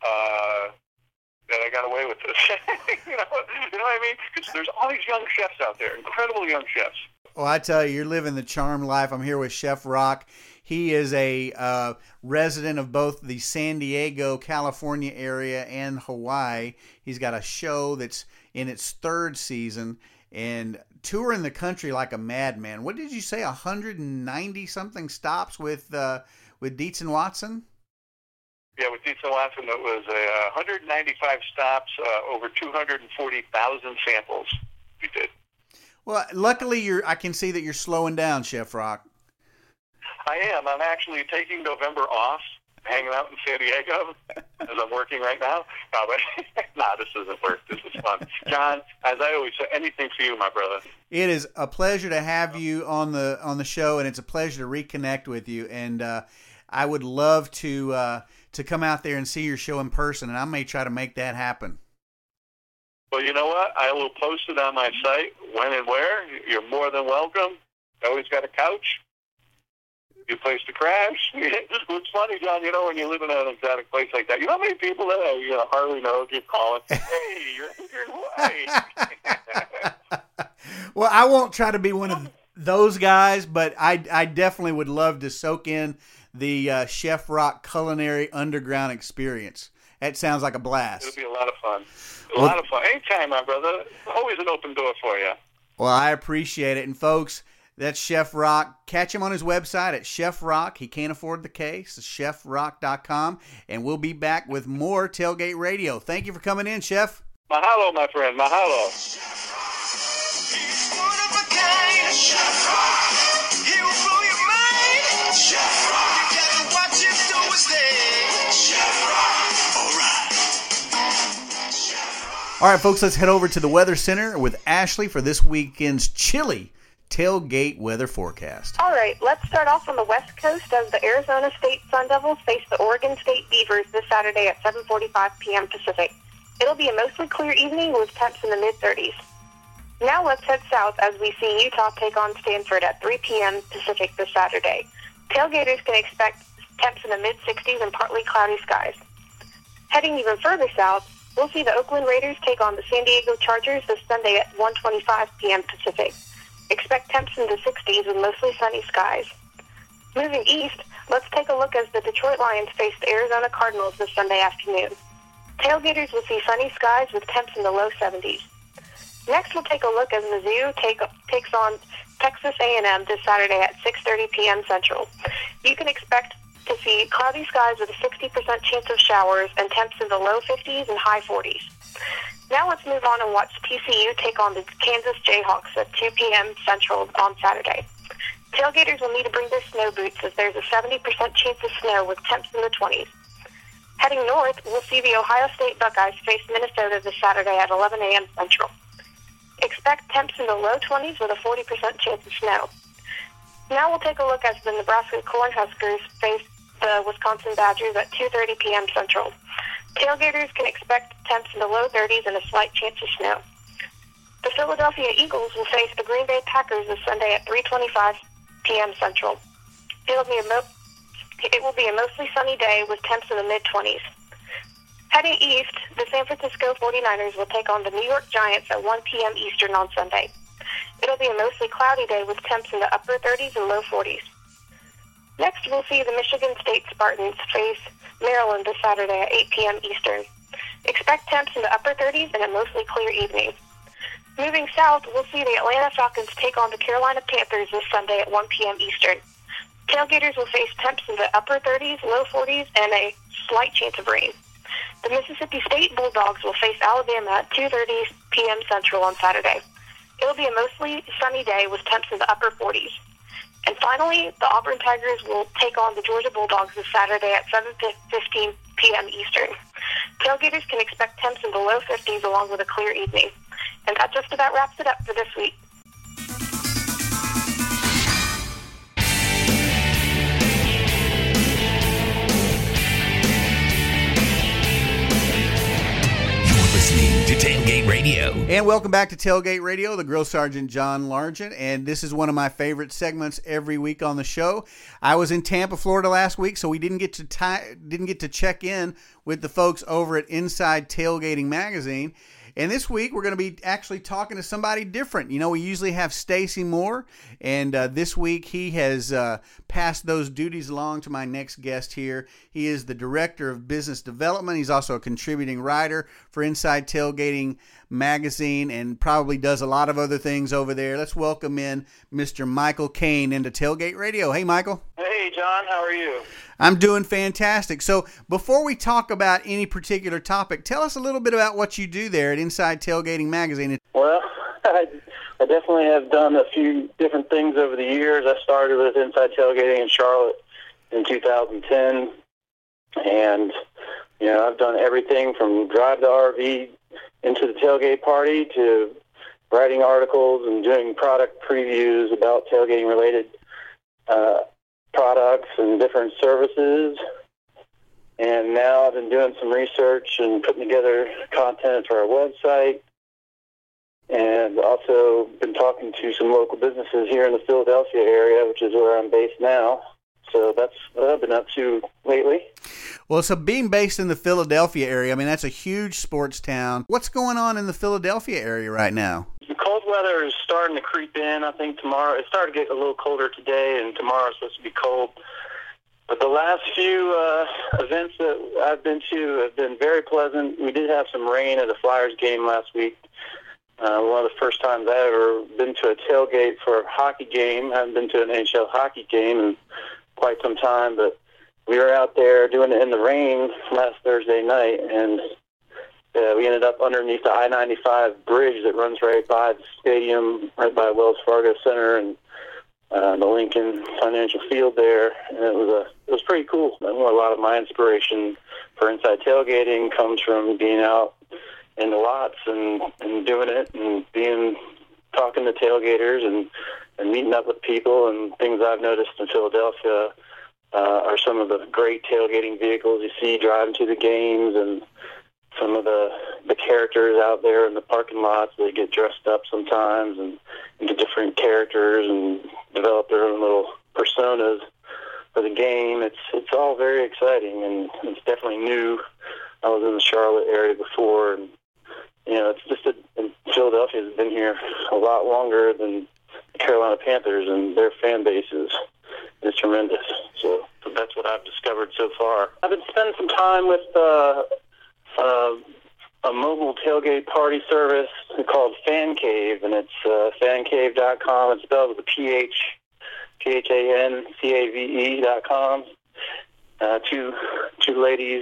that I got away with this. you know what I mean? Because there's all these young chefs out there, incredible young chefs. Well, I tell you, you're living the charmed life. I'm here with Chef Rock. He is a resident of both the San Diego, California area and Hawaii. He's got a show that's in its third season and touring the country like a madman. What did you say, 190-something stops with Dietz and Watson? Yeah, with Dietz and Watson, it was 195 stops, over 240,000 samples we did. Well, luckily, I can see that you're slowing down, Chef Rock. I am. I'm actually taking November off, hanging out in San Diego as I'm working right now. This isn't work. This is fun. John, as I always say, anything for you, my brother. It is a pleasure to have you on the show, and it's a pleasure to reconnect with you. And I would love to come out there and see your show in person, and I may try to make that happen. Well, you know what? I will post it on my site when and where. You're more than welcome. I always got a couch. Good place to crash. It's funny, John, when you live in an exotic place like that, how many people that I hardly know keep calling, hey, you're in Hawaii. Well, I won't try to be one of those guys, but I definitely would love to soak in the Chef Rock culinary underground experience. That sounds like a blast. It'll be a lot of fun. A lot of fun. Anytime, my brother. Always an open door for you. Well, I appreciate it. And folks, that's Chef Rock. Catch him on his website at Chef Rock. He can't afford the K, so chefrock.com. And we'll be back with more Tailgate Radio. Thank you for coming in, Chef. Mahalo, my friend. Mahalo. He's one of a kind. Chef Rock. He will blow your mind. Chef Rock. You gotta watch it do his thing. Chef Rock. All right. All right, folks, let's head over to the Weather Center with Ashley for this weekend's chilly tailgate weather forecast. All right, let's start off on the west coast as the Arizona State Sun Devils face the Oregon State Beavers this Saturday at 7:45 p.m. Pacific. It'll be a mostly clear evening with temps in the mid-30s. Now let's head south as we see Utah take on Stanford at 3 p.m. Pacific this Saturday. Tailgaters can expect temps in the mid-60s and partly cloudy skies. Heading even further south, we'll see the Oakland Raiders take on the San Diego Chargers this Sunday at 1:25 p.m. Pacific. Expect temps in the 60s with mostly sunny skies. Moving east, let's take a look as the Detroit Lions face the Arizona Cardinals this Sunday afternoon. Tailgaters will see sunny skies with temps in the low 70s. Next, we'll take a look as Mizzou takes on Texas A&M this Saturday at 6:30 p.m. Central. You can expect to see cloudy skies with a 60% chance of showers and temps in the low 50s and high 40s. Now let's move on and watch TCU take on the Kansas Jayhawks at 2 p.m. Central on Saturday. Tailgaters will need to bring their snow boots as there's a 70% chance of snow with temps in the 20s. Heading north, we'll see the Ohio State Buckeyes face Minnesota this Saturday at 11 a.m. Central. Expect temps in the low 20s with a 40% chance of snow. Now we'll take a look as the Nebraska Cornhuskers face the Wisconsin Badgers at 2:30 p.m. Central. Tailgaters can expect temps in the low 30s and a slight chance of snow. The Philadelphia Eagles will face the Green Bay Packers this Sunday at 3:25 p.m. Central. It will be a mostly sunny day with temps in the mid-20s. Heading east, the San Francisco 49ers will take on the New York Giants at 1 p.m. Eastern on Sunday. It'll be a mostly cloudy day with temps in the upper 30s and low 40s. Next, we'll see the Michigan State Spartans face Maryland this Saturday at 8 p.m. Eastern. Expect temps in the upper 30s and a mostly clear evening. Moving south, we'll see the Atlanta Falcons take on the Carolina Panthers this Sunday at 1 p.m. Eastern. Tailgaters will face temps in the upper 30s, low 40s, and a slight chance of rain. The Mississippi State Bulldogs will face Alabama at 2:30 p.m. Central on Saturday. It'll be a mostly sunny day with temps in the upper 40s. And finally, the Auburn Tigers will take on the Georgia Bulldogs this Saturday at 7:15 p.m. Eastern. Tailgaters can expect temps in the low 50s along with a clear evening. And that just about wraps it up for this week. Listening to Tailgate Radio. And welcome back to Tailgate Radio, the Grill Sergeant John Largent, and this is one of my favorite segments every week on the show. I was in Tampa, Florida last week, so we didn't get to check in with the folks over at Inside Tailgating Magazine. And this week, we're going to be actually talking to somebody different. You know, we usually have Stacy Moore, and this week he has passed those duties along to my next guest here. He is the Director of Business Development. He's also a contributing writer for Inside Tailgating Magazine and probably does a lot of other things over there. Let's welcome in Mr. Michael Kane into Tailgate Radio. Hey, Michael. Hey, John. How are you? I'm doing fantastic. So before we talk about any particular topic, tell us a little bit about what you do there at Inside Tailgating Magazine. Well, I definitely have done a few different things over the years. I started with Inside Tailgating in Charlotte in 2010, and I've done everything from drive the RV into the tailgate party to writing articles and doing product previews about tailgating-related products and different services. And now I've been doing some research and putting together content for our website, and also been talking to some local businesses here in the Philadelphia area, which is where I'm based now. So that's what I've been up to lately. Well, so being based in the Philadelphia area, I mean, that's a huge sports town. What's going on in the Philadelphia area right now? The cold weather is starting to creep in. I think tomorrow, it started to get a little colder today, and tomorrow is supposed to be cold. But the last few events that I've been to have been very pleasant. We did have some rain at a Flyers game last week. One of the first times I've ever been to a tailgate for a hockey game. I haven't been to an NHL hockey game in quite some time, but we were out there doing it in the rain last Thursday night, and we ended up underneath the I-95 bridge that runs right by the stadium, right by Wells Fargo Center and the Lincoln Financial Field there, and it was pretty cool. A lot of my inspiration for Inside Tailgating comes from being out in the lots and doing it and talking to tailgaters and meeting up with people, and things I've noticed in Philadelphia are some of the great tailgating vehicles you see driving to the games, and some of the characters out there in the parking lots. They get dressed up sometimes and into different characters and develop their own little personas for the game. It's all very exciting, and it's definitely new. I was in the Charlotte area before, and it's just Philadelphia has been here a lot longer than the Carolina Panthers, and their fan base is tremendous. So that's what I've discovered so far. I've been spending some time with a mobile tailgate party service called Fan Cave, and it's fancave.com. It's spelled with a PH, PHANCAVE.com. Two ladies,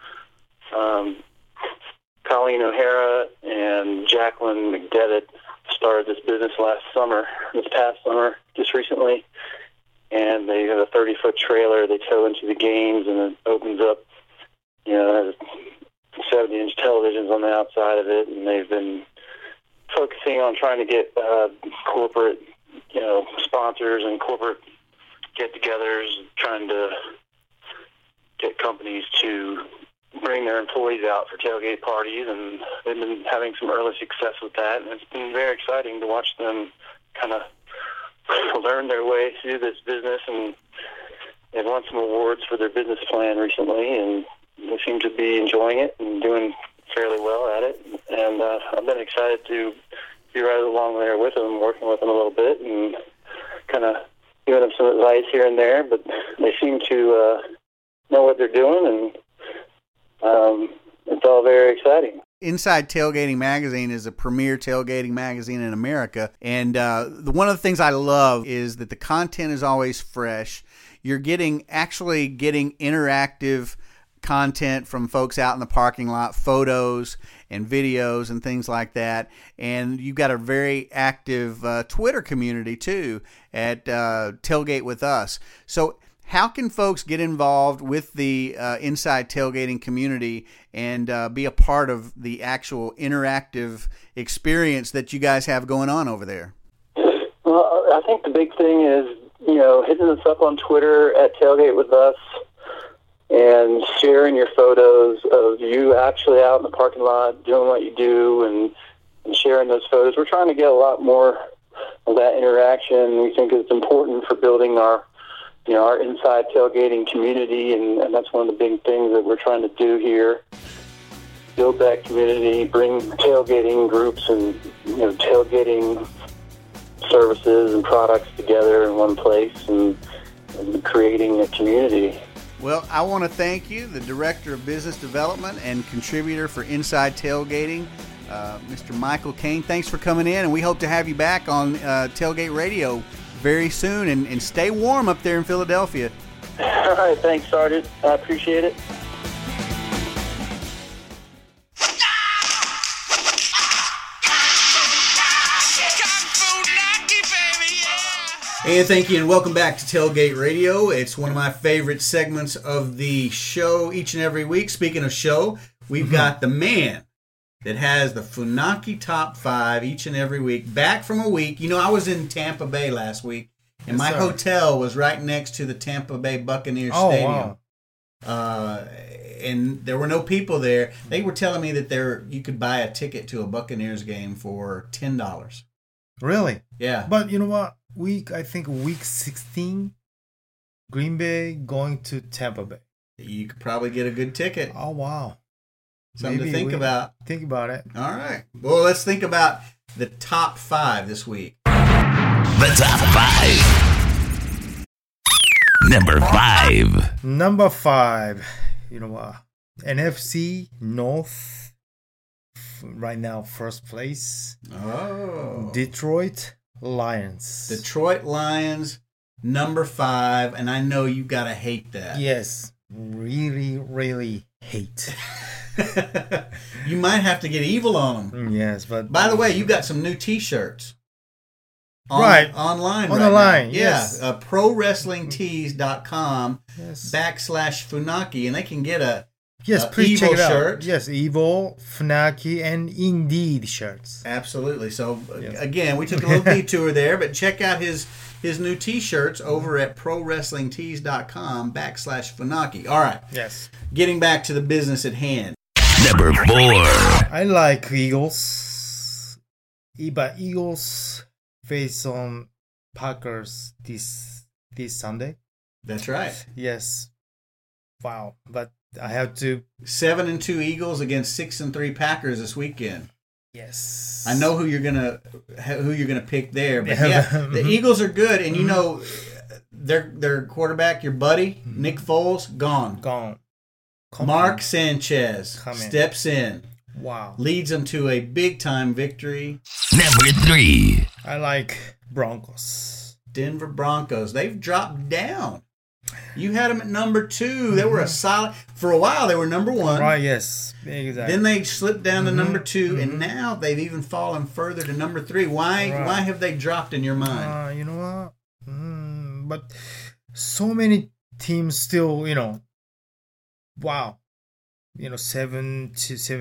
Colleen O'Hara and Jacqueline McDevitt, started this business this past summer, just recently. And they have a 30-foot trailer they tow into the games, and it opens up, has 70-inch televisions on the outside of it, and they've been focusing on trying to get corporate, sponsors and corporate get-togethers, trying to get companies to bring their employees out for tailgate parties, and they've been having some early success with that, and it's been very exciting to watch them kind of learn their way through this business, and they've won some awards for their business plan recently, and they seem to be enjoying it and doing fairly well at it, and I've been excited to be right along there with them, working with them a little bit, and kind of giving them some advice here and there, but they seem to know what they're doing, and it's all very exciting. Inside Tailgating Magazine is a premier tailgating magazine in America. And one of the things I love is that the content is always fresh. You're actually getting interactive content from folks out in the parking lot, photos and videos and things like that. And you've got a very active Twitter community too at Tailgate With Us. So how can folks get involved with the Inside Tailgating community and be a part of the actual interactive experience that you guys have going on over there? Well, I think the big thing is, hitting us up on Twitter at Tailgate With Us and sharing your photos of you actually out in the parking lot doing what you do and sharing those photos. We're trying to get a lot more of that interaction. We think it's important for building our inside tailgating community, and that's one of the big things that we're trying to do here. Build that community, bring tailgating groups and tailgating services and products together in one place and creating a community. Well, I want to thank you, the Director of Business Development and contributor for Inside Tailgating, Mr. Michael Kane. Thanks for coming in, and we hope to have you back on Tailgate Radio very soon. And stay warm up there in Philadelphia. All right, thanks, Sergeant. I appreciate it. And thank you, and welcome back to Tailgate Radio. It's one of my favorite segments of the show each and every week. Speaking of show, we've got the man that has the Funaki Top 5 each and every week, back from a week. I was in Tampa Bay last week, and my hotel was right next to the Tampa Bay Buccaneers Stadium. Wow. And there were no people there. They were telling me that you could buy a ticket to a Buccaneers game for $10. Really? Yeah. But you know what? I think week 16, Green Bay going to Tampa Bay. You could probably get a good ticket. Oh, wow. Something to think about. Think about it. All right. Well, let's think about the top 5 this week. The top 5. Number 5. Number 5. You know what? NFC North. Right now, first place. Oh. Detroit Lions. Detroit Lions, number 5, and I know you gotta hate that. Yes, really, really hate. You might have to get evil on them. Yes, but by the way, you got some new T-shirts. Online on the line. Now. Yes. Yeah, ProWrestlingTees.com /Funaki, and they can get a please check it out. Shirt. Yes, Evil, Funaki, and Indeed shirts. Absolutely. So again, we took a little detour there, but check out his new T-shirts over at ProWrestlingTees.com /Funaki. All right. Yes. Getting back to the business at hand. Number 4. I like Eagles. But Eagles face on Packers this Sunday. That's right. Yes. Wow. But I have to 7-2 Eagles against 6-3 Packers this weekend. Yes, I know who you're gonna pick there, but the Eagles are good, and their quarterback, your buddy Nick Foles, gone. Mark Sanchez steps in. Wow, leads them to a big time victory. Number 3. I like Broncos. Denver Broncos. They've dropped down. You had them at number 2. They were a solid for a while. They were number 1. Right? Yes, exactly. Then they slipped down to number 2, and now they've even fallen further to number 3. Why? Right. Why have they dropped in your mind? You know what? But so many teams still, wow. 7-2,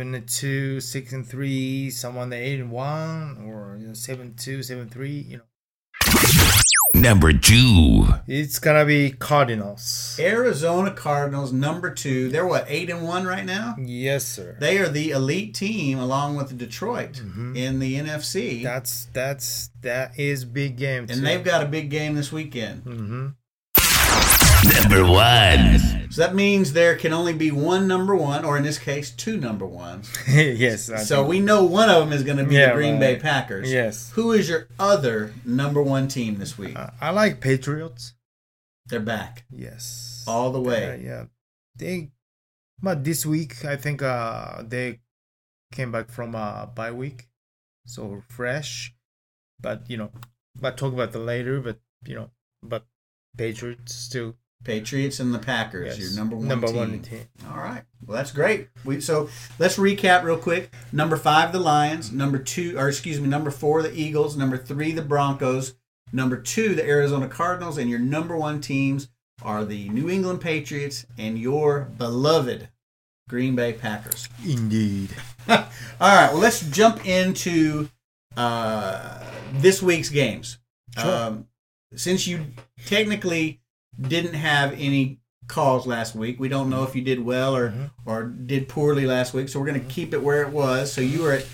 6-3, someone 8-1, or 7-2, 7-3. Number 2. It's gonna be Cardinals. Arizona Cardinals, number 2. They're 8-1 right now? Yes, sir. They are the elite team along with Detroit in the NFC. That is big game too. And they've got a big game this weekend. Number 1. So that means there can only be one number 1, or in this case, 2 number 1s. Yes. So we know one of them is going to be the Green Bay Packers. Yes. Who is your other number 1 team this week? I like Patriots. They're back. Yes. All the way. But this week I think they came back from a bye week, so fresh. But I'll talk about that later. But Patriots still. Patriots and the Packers, Yes. your number Number one one team. team. All right. Well, that's great. So let's recap real quick. Number 5, the Lions. Number 4, the Eagles. Number 3, the Broncos. Number 2, the Arizona Cardinals. And your number 1 teams are the New England Patriots and your beloved Green Bay Packers. Indeed. All right. Well, let's jump into this week's games. Sure. Since you technically didn't have any calls last week, we don't know if you did well or did poorly last week, so we're going to keep it where it was. So you were at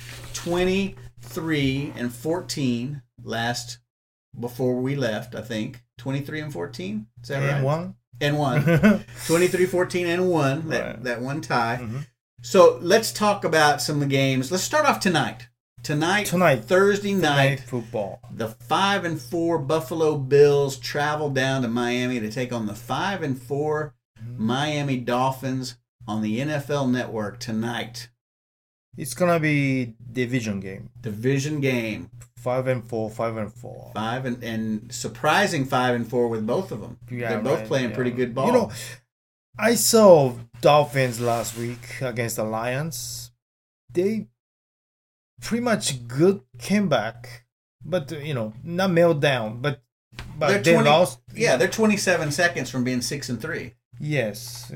23-14 before we left, I think. 23-14? Is that right? And one. 23-14 and 1, that one tie. Mm-hmm. So let's talk about some of the games. Let's start off tonight. Tonight, Thursday night football. The 5-4 Buffalo Bills travel down to Miami to take on the 5-4 Miami Dolphins on the NFL Network tonight. It's gonna be division game. 5-4, 5-4. and surprising 5-4 with both of them. Yeah, They're both playing pretty good ball. I saw Dolphins last week against the Lions. They pretty much good came back, but not meltdown, but they lost. Yeah, they're 27 seconds from being 6-3. Yes,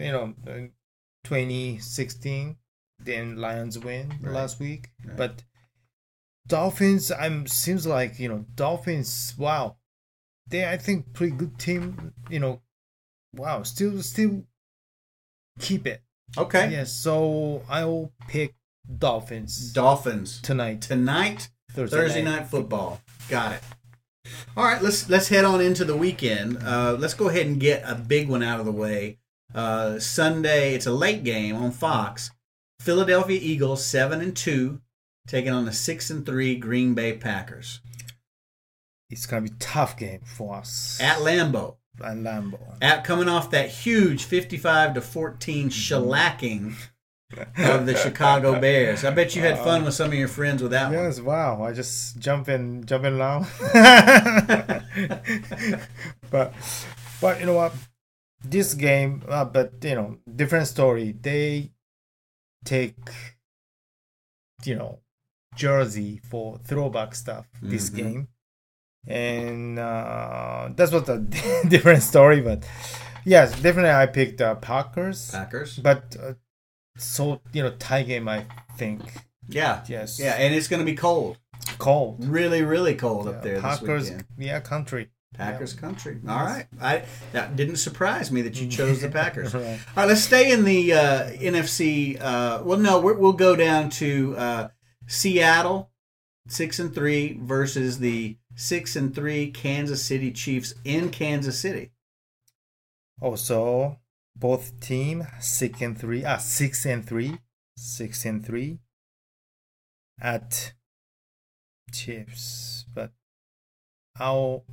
2016, then Lions win last week, but Dolphins, seems like Dolphins. Wow, they I think pretty good team. Wow, still keep it. Okay. Yes, so I'll pick Dolphins tonight. Thursday night football. Got it. All right, let's head on into the weekend. Let's go ahead and get a big one out of the way. Sunday, it's a late game on Fox. Philadelphia Eagles 7-2 taking on the 6-3 Green Bay Packers. It's gonna be a tough game for us At Lambeau. Coming off that huge 55-14 shellacking of the Chicago Bears. I bet you had fun with some of your friends with that one. Yes, wow. I just jumping now. but you know what? This game, different story. They take, jersey for throwback stuff this game. And that's what the different story. But yes, definitely I picked Packers. But tie game, I think. Yeah. Yes. Yeah, and it's going to be cold. Really, really cold up there Packers, this weekend. Country. Packers country. All right. That didn't surprise me that you chose the Packers. Right. All right, let's stay in the NFC. We'll go down to Seattle, 6-3 versus the 6-3 Kansas City Chiefs in Kansas City. Also, both team 6-3 at Chiefs, but I'll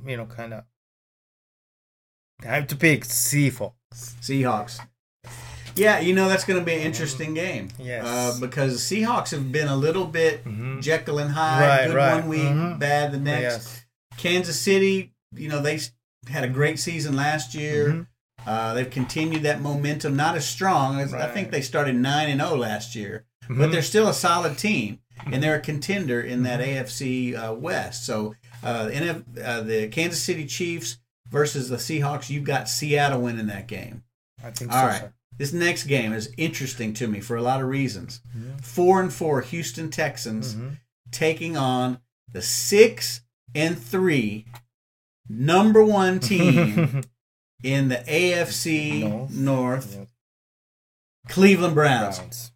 I have to pick Seahawks. Yeah, that's going to be an interesting game. Yes. Because Seahawks have been a little bit Jekyll and Hyde. Good one week, bad the next. Yes. Kansas City, they had a great season last year. They've continued that momentum, not as strong. I think they started 9-0 last year, but they're still a solid team, and they're a contender in that AFC West. So the Kansas City Chiefs versus the Seahawks, you've got Seattle winning that game. I think All so. right. Sir. This next game is interesting to me for a lot of reasons. 4-4 Houston Texans taking on the 6-3 number 1 team in the AFC North, Cleveland Browns.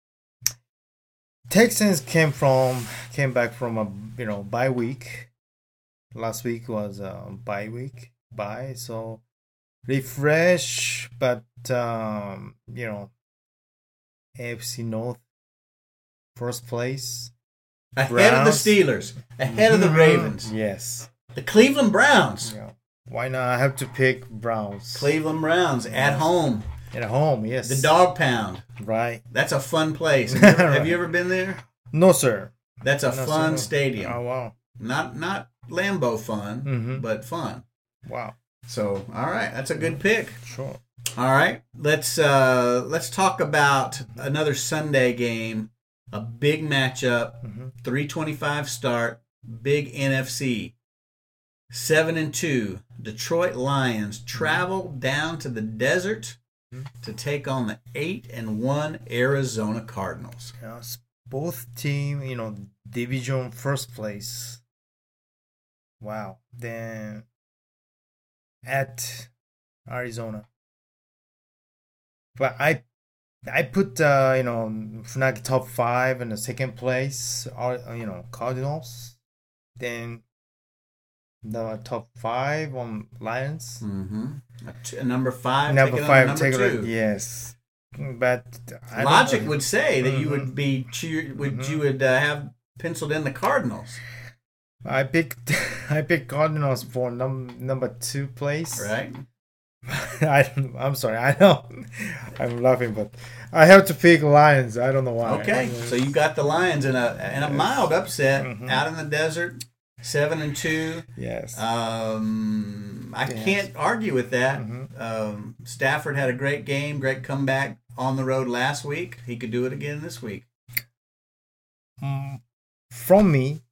Texans came back from a bye week. Last week was a bye, so refresh, but AFC North first place, ahead of the Steelers, ahead of the Ravens. Yes, the Cleveland Browns. Why not? I have to pick Browns. Cleveland Browns at home. At home, yes. The Dog Pound. Right. Have a fun place. Have you ever been there? No, sir. That's a No, fun sir. stadium. Oh, wow. Not Lambeau fun, Mhm. but fun. Wow. So, all right, that's a good pick. Sure. All right, let's talk about another Sunday game, a big matchup, 3:25 start, big NFC. 7-2 Detroit Lions travel down to the desert to take on the 8-1 Arizona Cardinals. Yes. Both team, division first place. Wow. Then at Arizona. But I put Fnac top 5 in the second place are Cardinals. Then the top 5 on Lions. Number 5. Number taking on 5 number take 2. it. Yes. But I Logic don't- would say that you Mhm. would you would have penciled in the Cardinals, I picked Cardinals for number 2 place. right? I'm sorry. I know I'm laughing, but I have to pick Lions. I don't know why. Okay, so you got the Lions in a mild upset Mhm. out in the desert, 7-2. Yes. I Yes. can't argue with that. Mhm. Stafford had a great game, great comeback on the road last week. He could do it again this week. From me,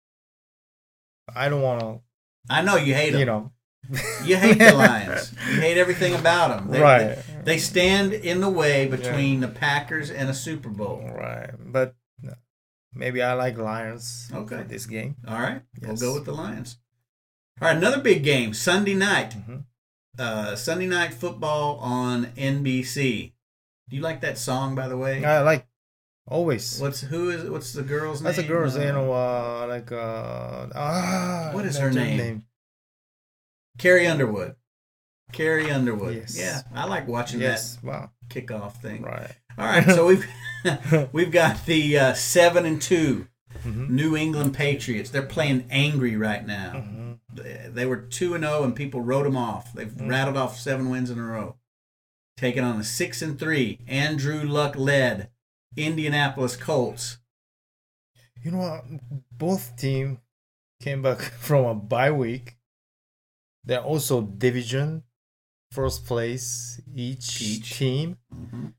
I don't want I know you hate to, them. You hate the Lions. You hate everything about them. Right. They stand in the way between the Packers and a Super Bowl. right, but maybe I like Lions Okay. for this game. All right. We'll Yes. go with the Lions. All right. Another big game, Sunday night. Mhm. Sunday night football on NBC. Do you like that song, by the way? I like always. What's the girl's name? That's a girl's, what what is her name? Carrie Underwood. Carrie Underwood. Yes. Yeah, I like watching Yes. Wow. that kickoff thing. Right. All right, so we've got the 7-2 Mhm. New England Patriots. They're playing angry right now. Mhm. They were 2-0 and people wrote them off. They've rattled off 7 wins in a row. Taking on the 6-3 Andrew Luck led Indianapolis Colts. You know what? Both team came back from a bye week. They're also division first place each. Team. Mhm.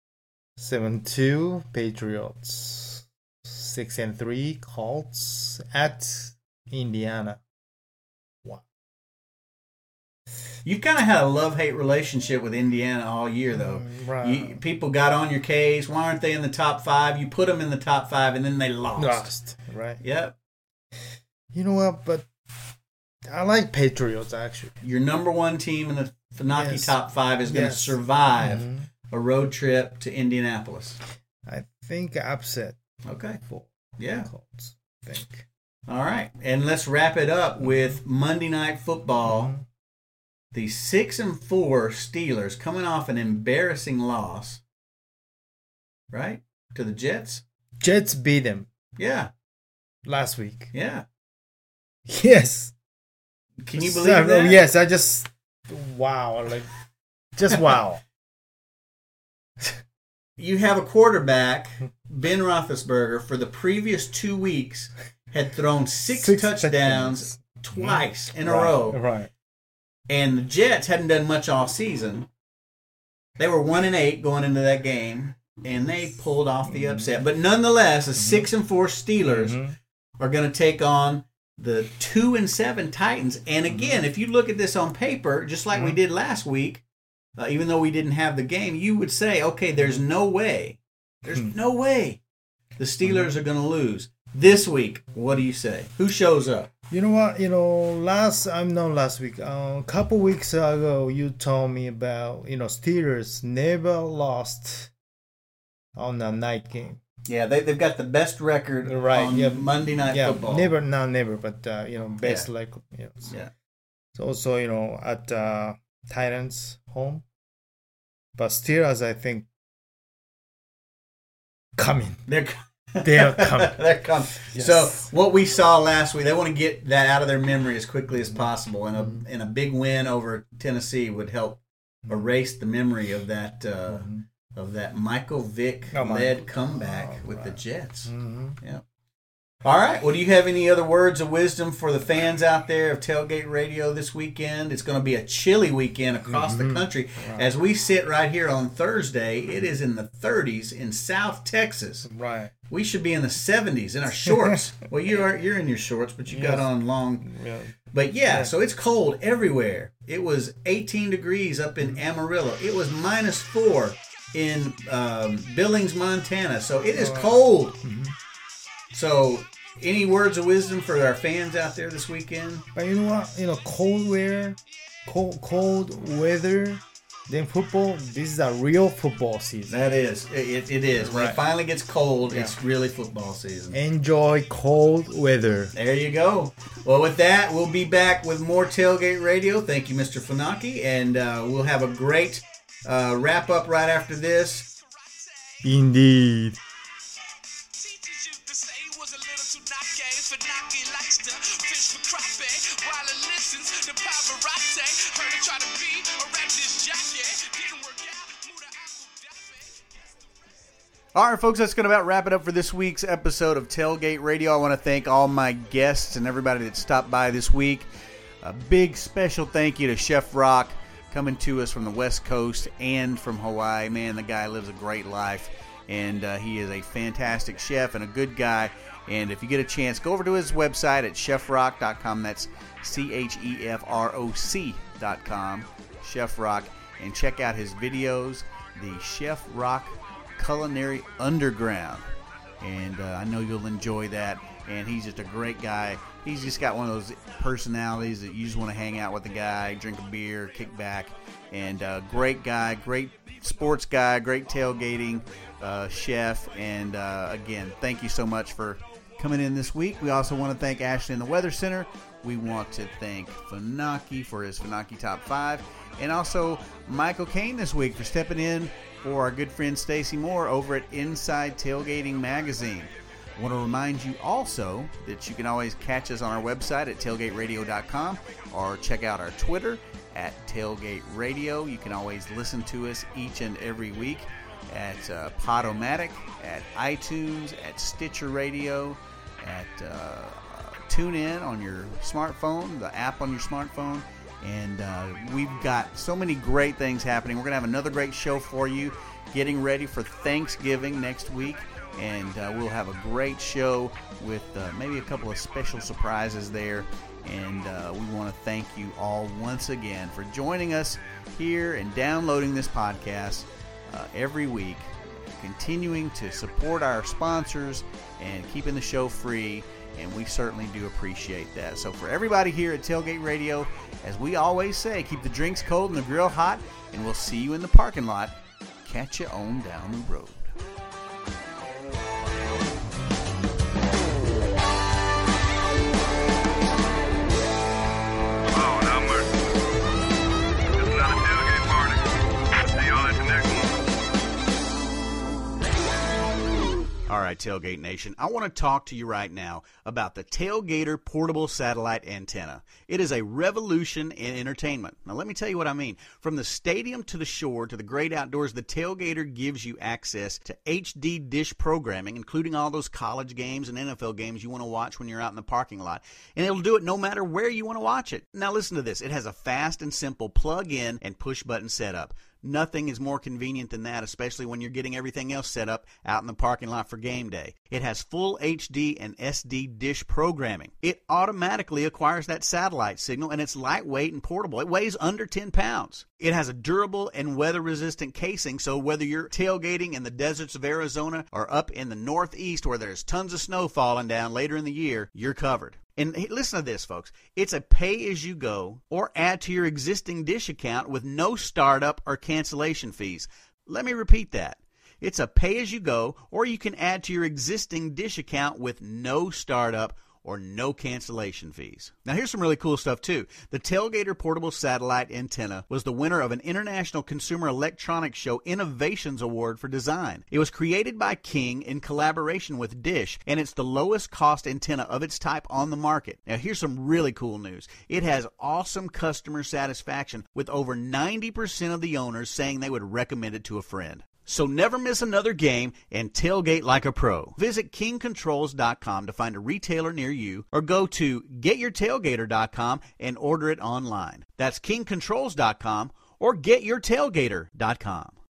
7-2 Patriots. 6-3 Colts at Indiana. Wow. You've kind of had a love-hate relationship with Indiana all year, though. Right. People got on your case. Why aren't they in the top 5? You put them in the top 5, and then they lost. Right. Yep. You know what? But I like Patriots actually. Your number 1 team in the Funaki Yes. top 5 is going to Yes. survive Mhm. a road trip to Indianapolis. I think upset Okay. for Yeah. Colts. I think. All right. And let's wrap it up with Monday Night Football. Mhm. The 6-4 Steelers coming off an embarrassing loss, right? To the Jets. Jets beat them Yeah. last week. Yeah. Yes. Can you believe that? Yes, I just wow, like just wow. You have a quarterback, Ben Roethlisberger, for the previous 2 weeks had thrown six touchdowns twice in a row. Right. And the Jets hadn't done much all season. They were 1-8 going into that game, and they pulled off the upset. But nonetheless, the 6-4 Steelers are going to take on the 2-7 Titans. And again, if you look at this on paper, just like we did last week, even though we didn't have the game, you would say, okay, there's no way. There's no way the Steelers are going to lose. This week, what do you say? Who shows up? You know what? Last week, a couple weeks ago, you told me about, Steelers never lost on a night game. Yeah, they've got the best record Right, on yeah. Monday Night Football. Never, but, best Yeah. like, Yeah. So also, at Titans home. But Steelers, I think, coming. They're coming. They're coming. Yes. So what we saw last week, they want to get that out of their memory as quickly as possible, and a big win over Tennessee would help erase the memory of that Michael Vick led comeback with the Jets. Yeah. All right. Well, do you have any other words of wisdom for the fans out there of Tailgate Radio this weekend? It's going to be a chilly weekend across the country. Right. As we sit right here on Thursday, it is in the 30s in South Texas. Right. We should be in the 70s in our shorts. Well, you're in your shorts, but you got on long. Yeah. But so it's cold everywhere. It was 18 degrees up in Amarillo. It was -4 in Billings, Montana. So it is cold. Mm-hmm. So, any words of wisdom for our fans out there this weekend? But you know what? Cold weather, then football. This is a real football season. That is. It is. When it finally gets cold, it's really football season. Enjoy cold weather. There you go. Well, with that, we'll be back with more Tailgate Radio. Thank you, Mr. Funaki. And we'll have a great wrap-up right after this. Indeed. All right, folks, that's going to about wrap it up for this week's episode of Tailgate Radio. I want to thank all my guests and everybody that stopped by this week. A big special thank you to Chef Rock, coming to us from the West Coast and from Hawaii. Man, the guy lives a great life, and he is a fantastic chef and a good guy. And if you get a chance, go over to his website at chefrock.com. That's CHEFROC.com, Chef Rock, and check out his videos, the Chef Rock Culinary Underground. And I know you'll enjoy that. And he's just a great guy. He's just got one of those personalities that you just want to hang out with the guy, drink a beer, kick back. And great guy, great sports guy, great tailgating chef. And again, thank you so much for coming in this week. We also want to thank Ashley in the Weather Center. We want to thank Funaki for his Funaki Top 5. And also Michael Kane this week for stepping in for our good friend Stacy Moore over at Inside Tailgating Magazine. I want to remind you also that you can always catch us on our website at tailgateradio.com or check out our Twitter at Tailgate Radio. You can always listen to us each and every week at Podomatic, at iTunes, at Stitcher Radio, at TuneIn on your smartphone, the app on your smartphone. And we've got so many great things happening. We're going to have another great show for you, getting ready for Thanksgiving next week. And we'll have a great show with maybe a couple of special surprises there. And we want to thank you all once again for joining us here and downloading this podcast every week, continuing to support our sponsors and keeping the show free. And we certainly do appreciate that. So for everybody here at Tailgate Radio, as we always say, keep the drinks cold and the grill hot, and we'll see you in the parking lot. Catch you on down the road. Oh, now mercy. It's another tailgate party. See y'all at the next one. All right, Tailgate Nation, I want to talk to you right now about the Tailgater Portable Satellite Antenna. It is a revolution in entertainment. Now, let me tell you what I mean. From the stadium to the shore to the great outdoors, the Tailgater gives you access to HD dish programming, including all those college games and NFL games you want to watch when you're out in the parking lot. And it'll do it no matter where you want to watch it. Now, listen to this. It has a fast and simple plug-in and push-button setup. Nothing is more convenient than that, especially when you're getting everything else set up out in the parking lot for game day. It has full HD and SD dish programming. It automatically acquires that satellite signal, and it's lightweight and portable. It weighs under 10 pounds. It has a durable and weather-resistant casing, so whether you're tailgating in the deserts of Arizona or up in the Northeast where there's tons of snow falling down later in the year, you're covered. And listen to this, folks. It's a pay-as-you-go or add to your existing dish account with no startup or cancellation fees. Let me repeat that. It's a pay-as-you-go or you can add to your existing dish account with no startup or no cancellation fees. Now here's some really cool stuff too. The Tailgater Portable Satellite Antenna was the winner of an International Consumer Electronics Show Innovations Award for Design. It was created by King in collaboration with Dish, and it's the lowest cost antenna of its type on the market. Now here's some really cool news. It has awesome customer satisfaction, with over 90% of the owners saying they would recommend it to a friend. So never miss another game and tailgate like a pro. Visit kingcontrols.com to find a retailer near you, or go to getyourtailgater.com and order it online. That's kingcontrols.com or getyourtailgater.com.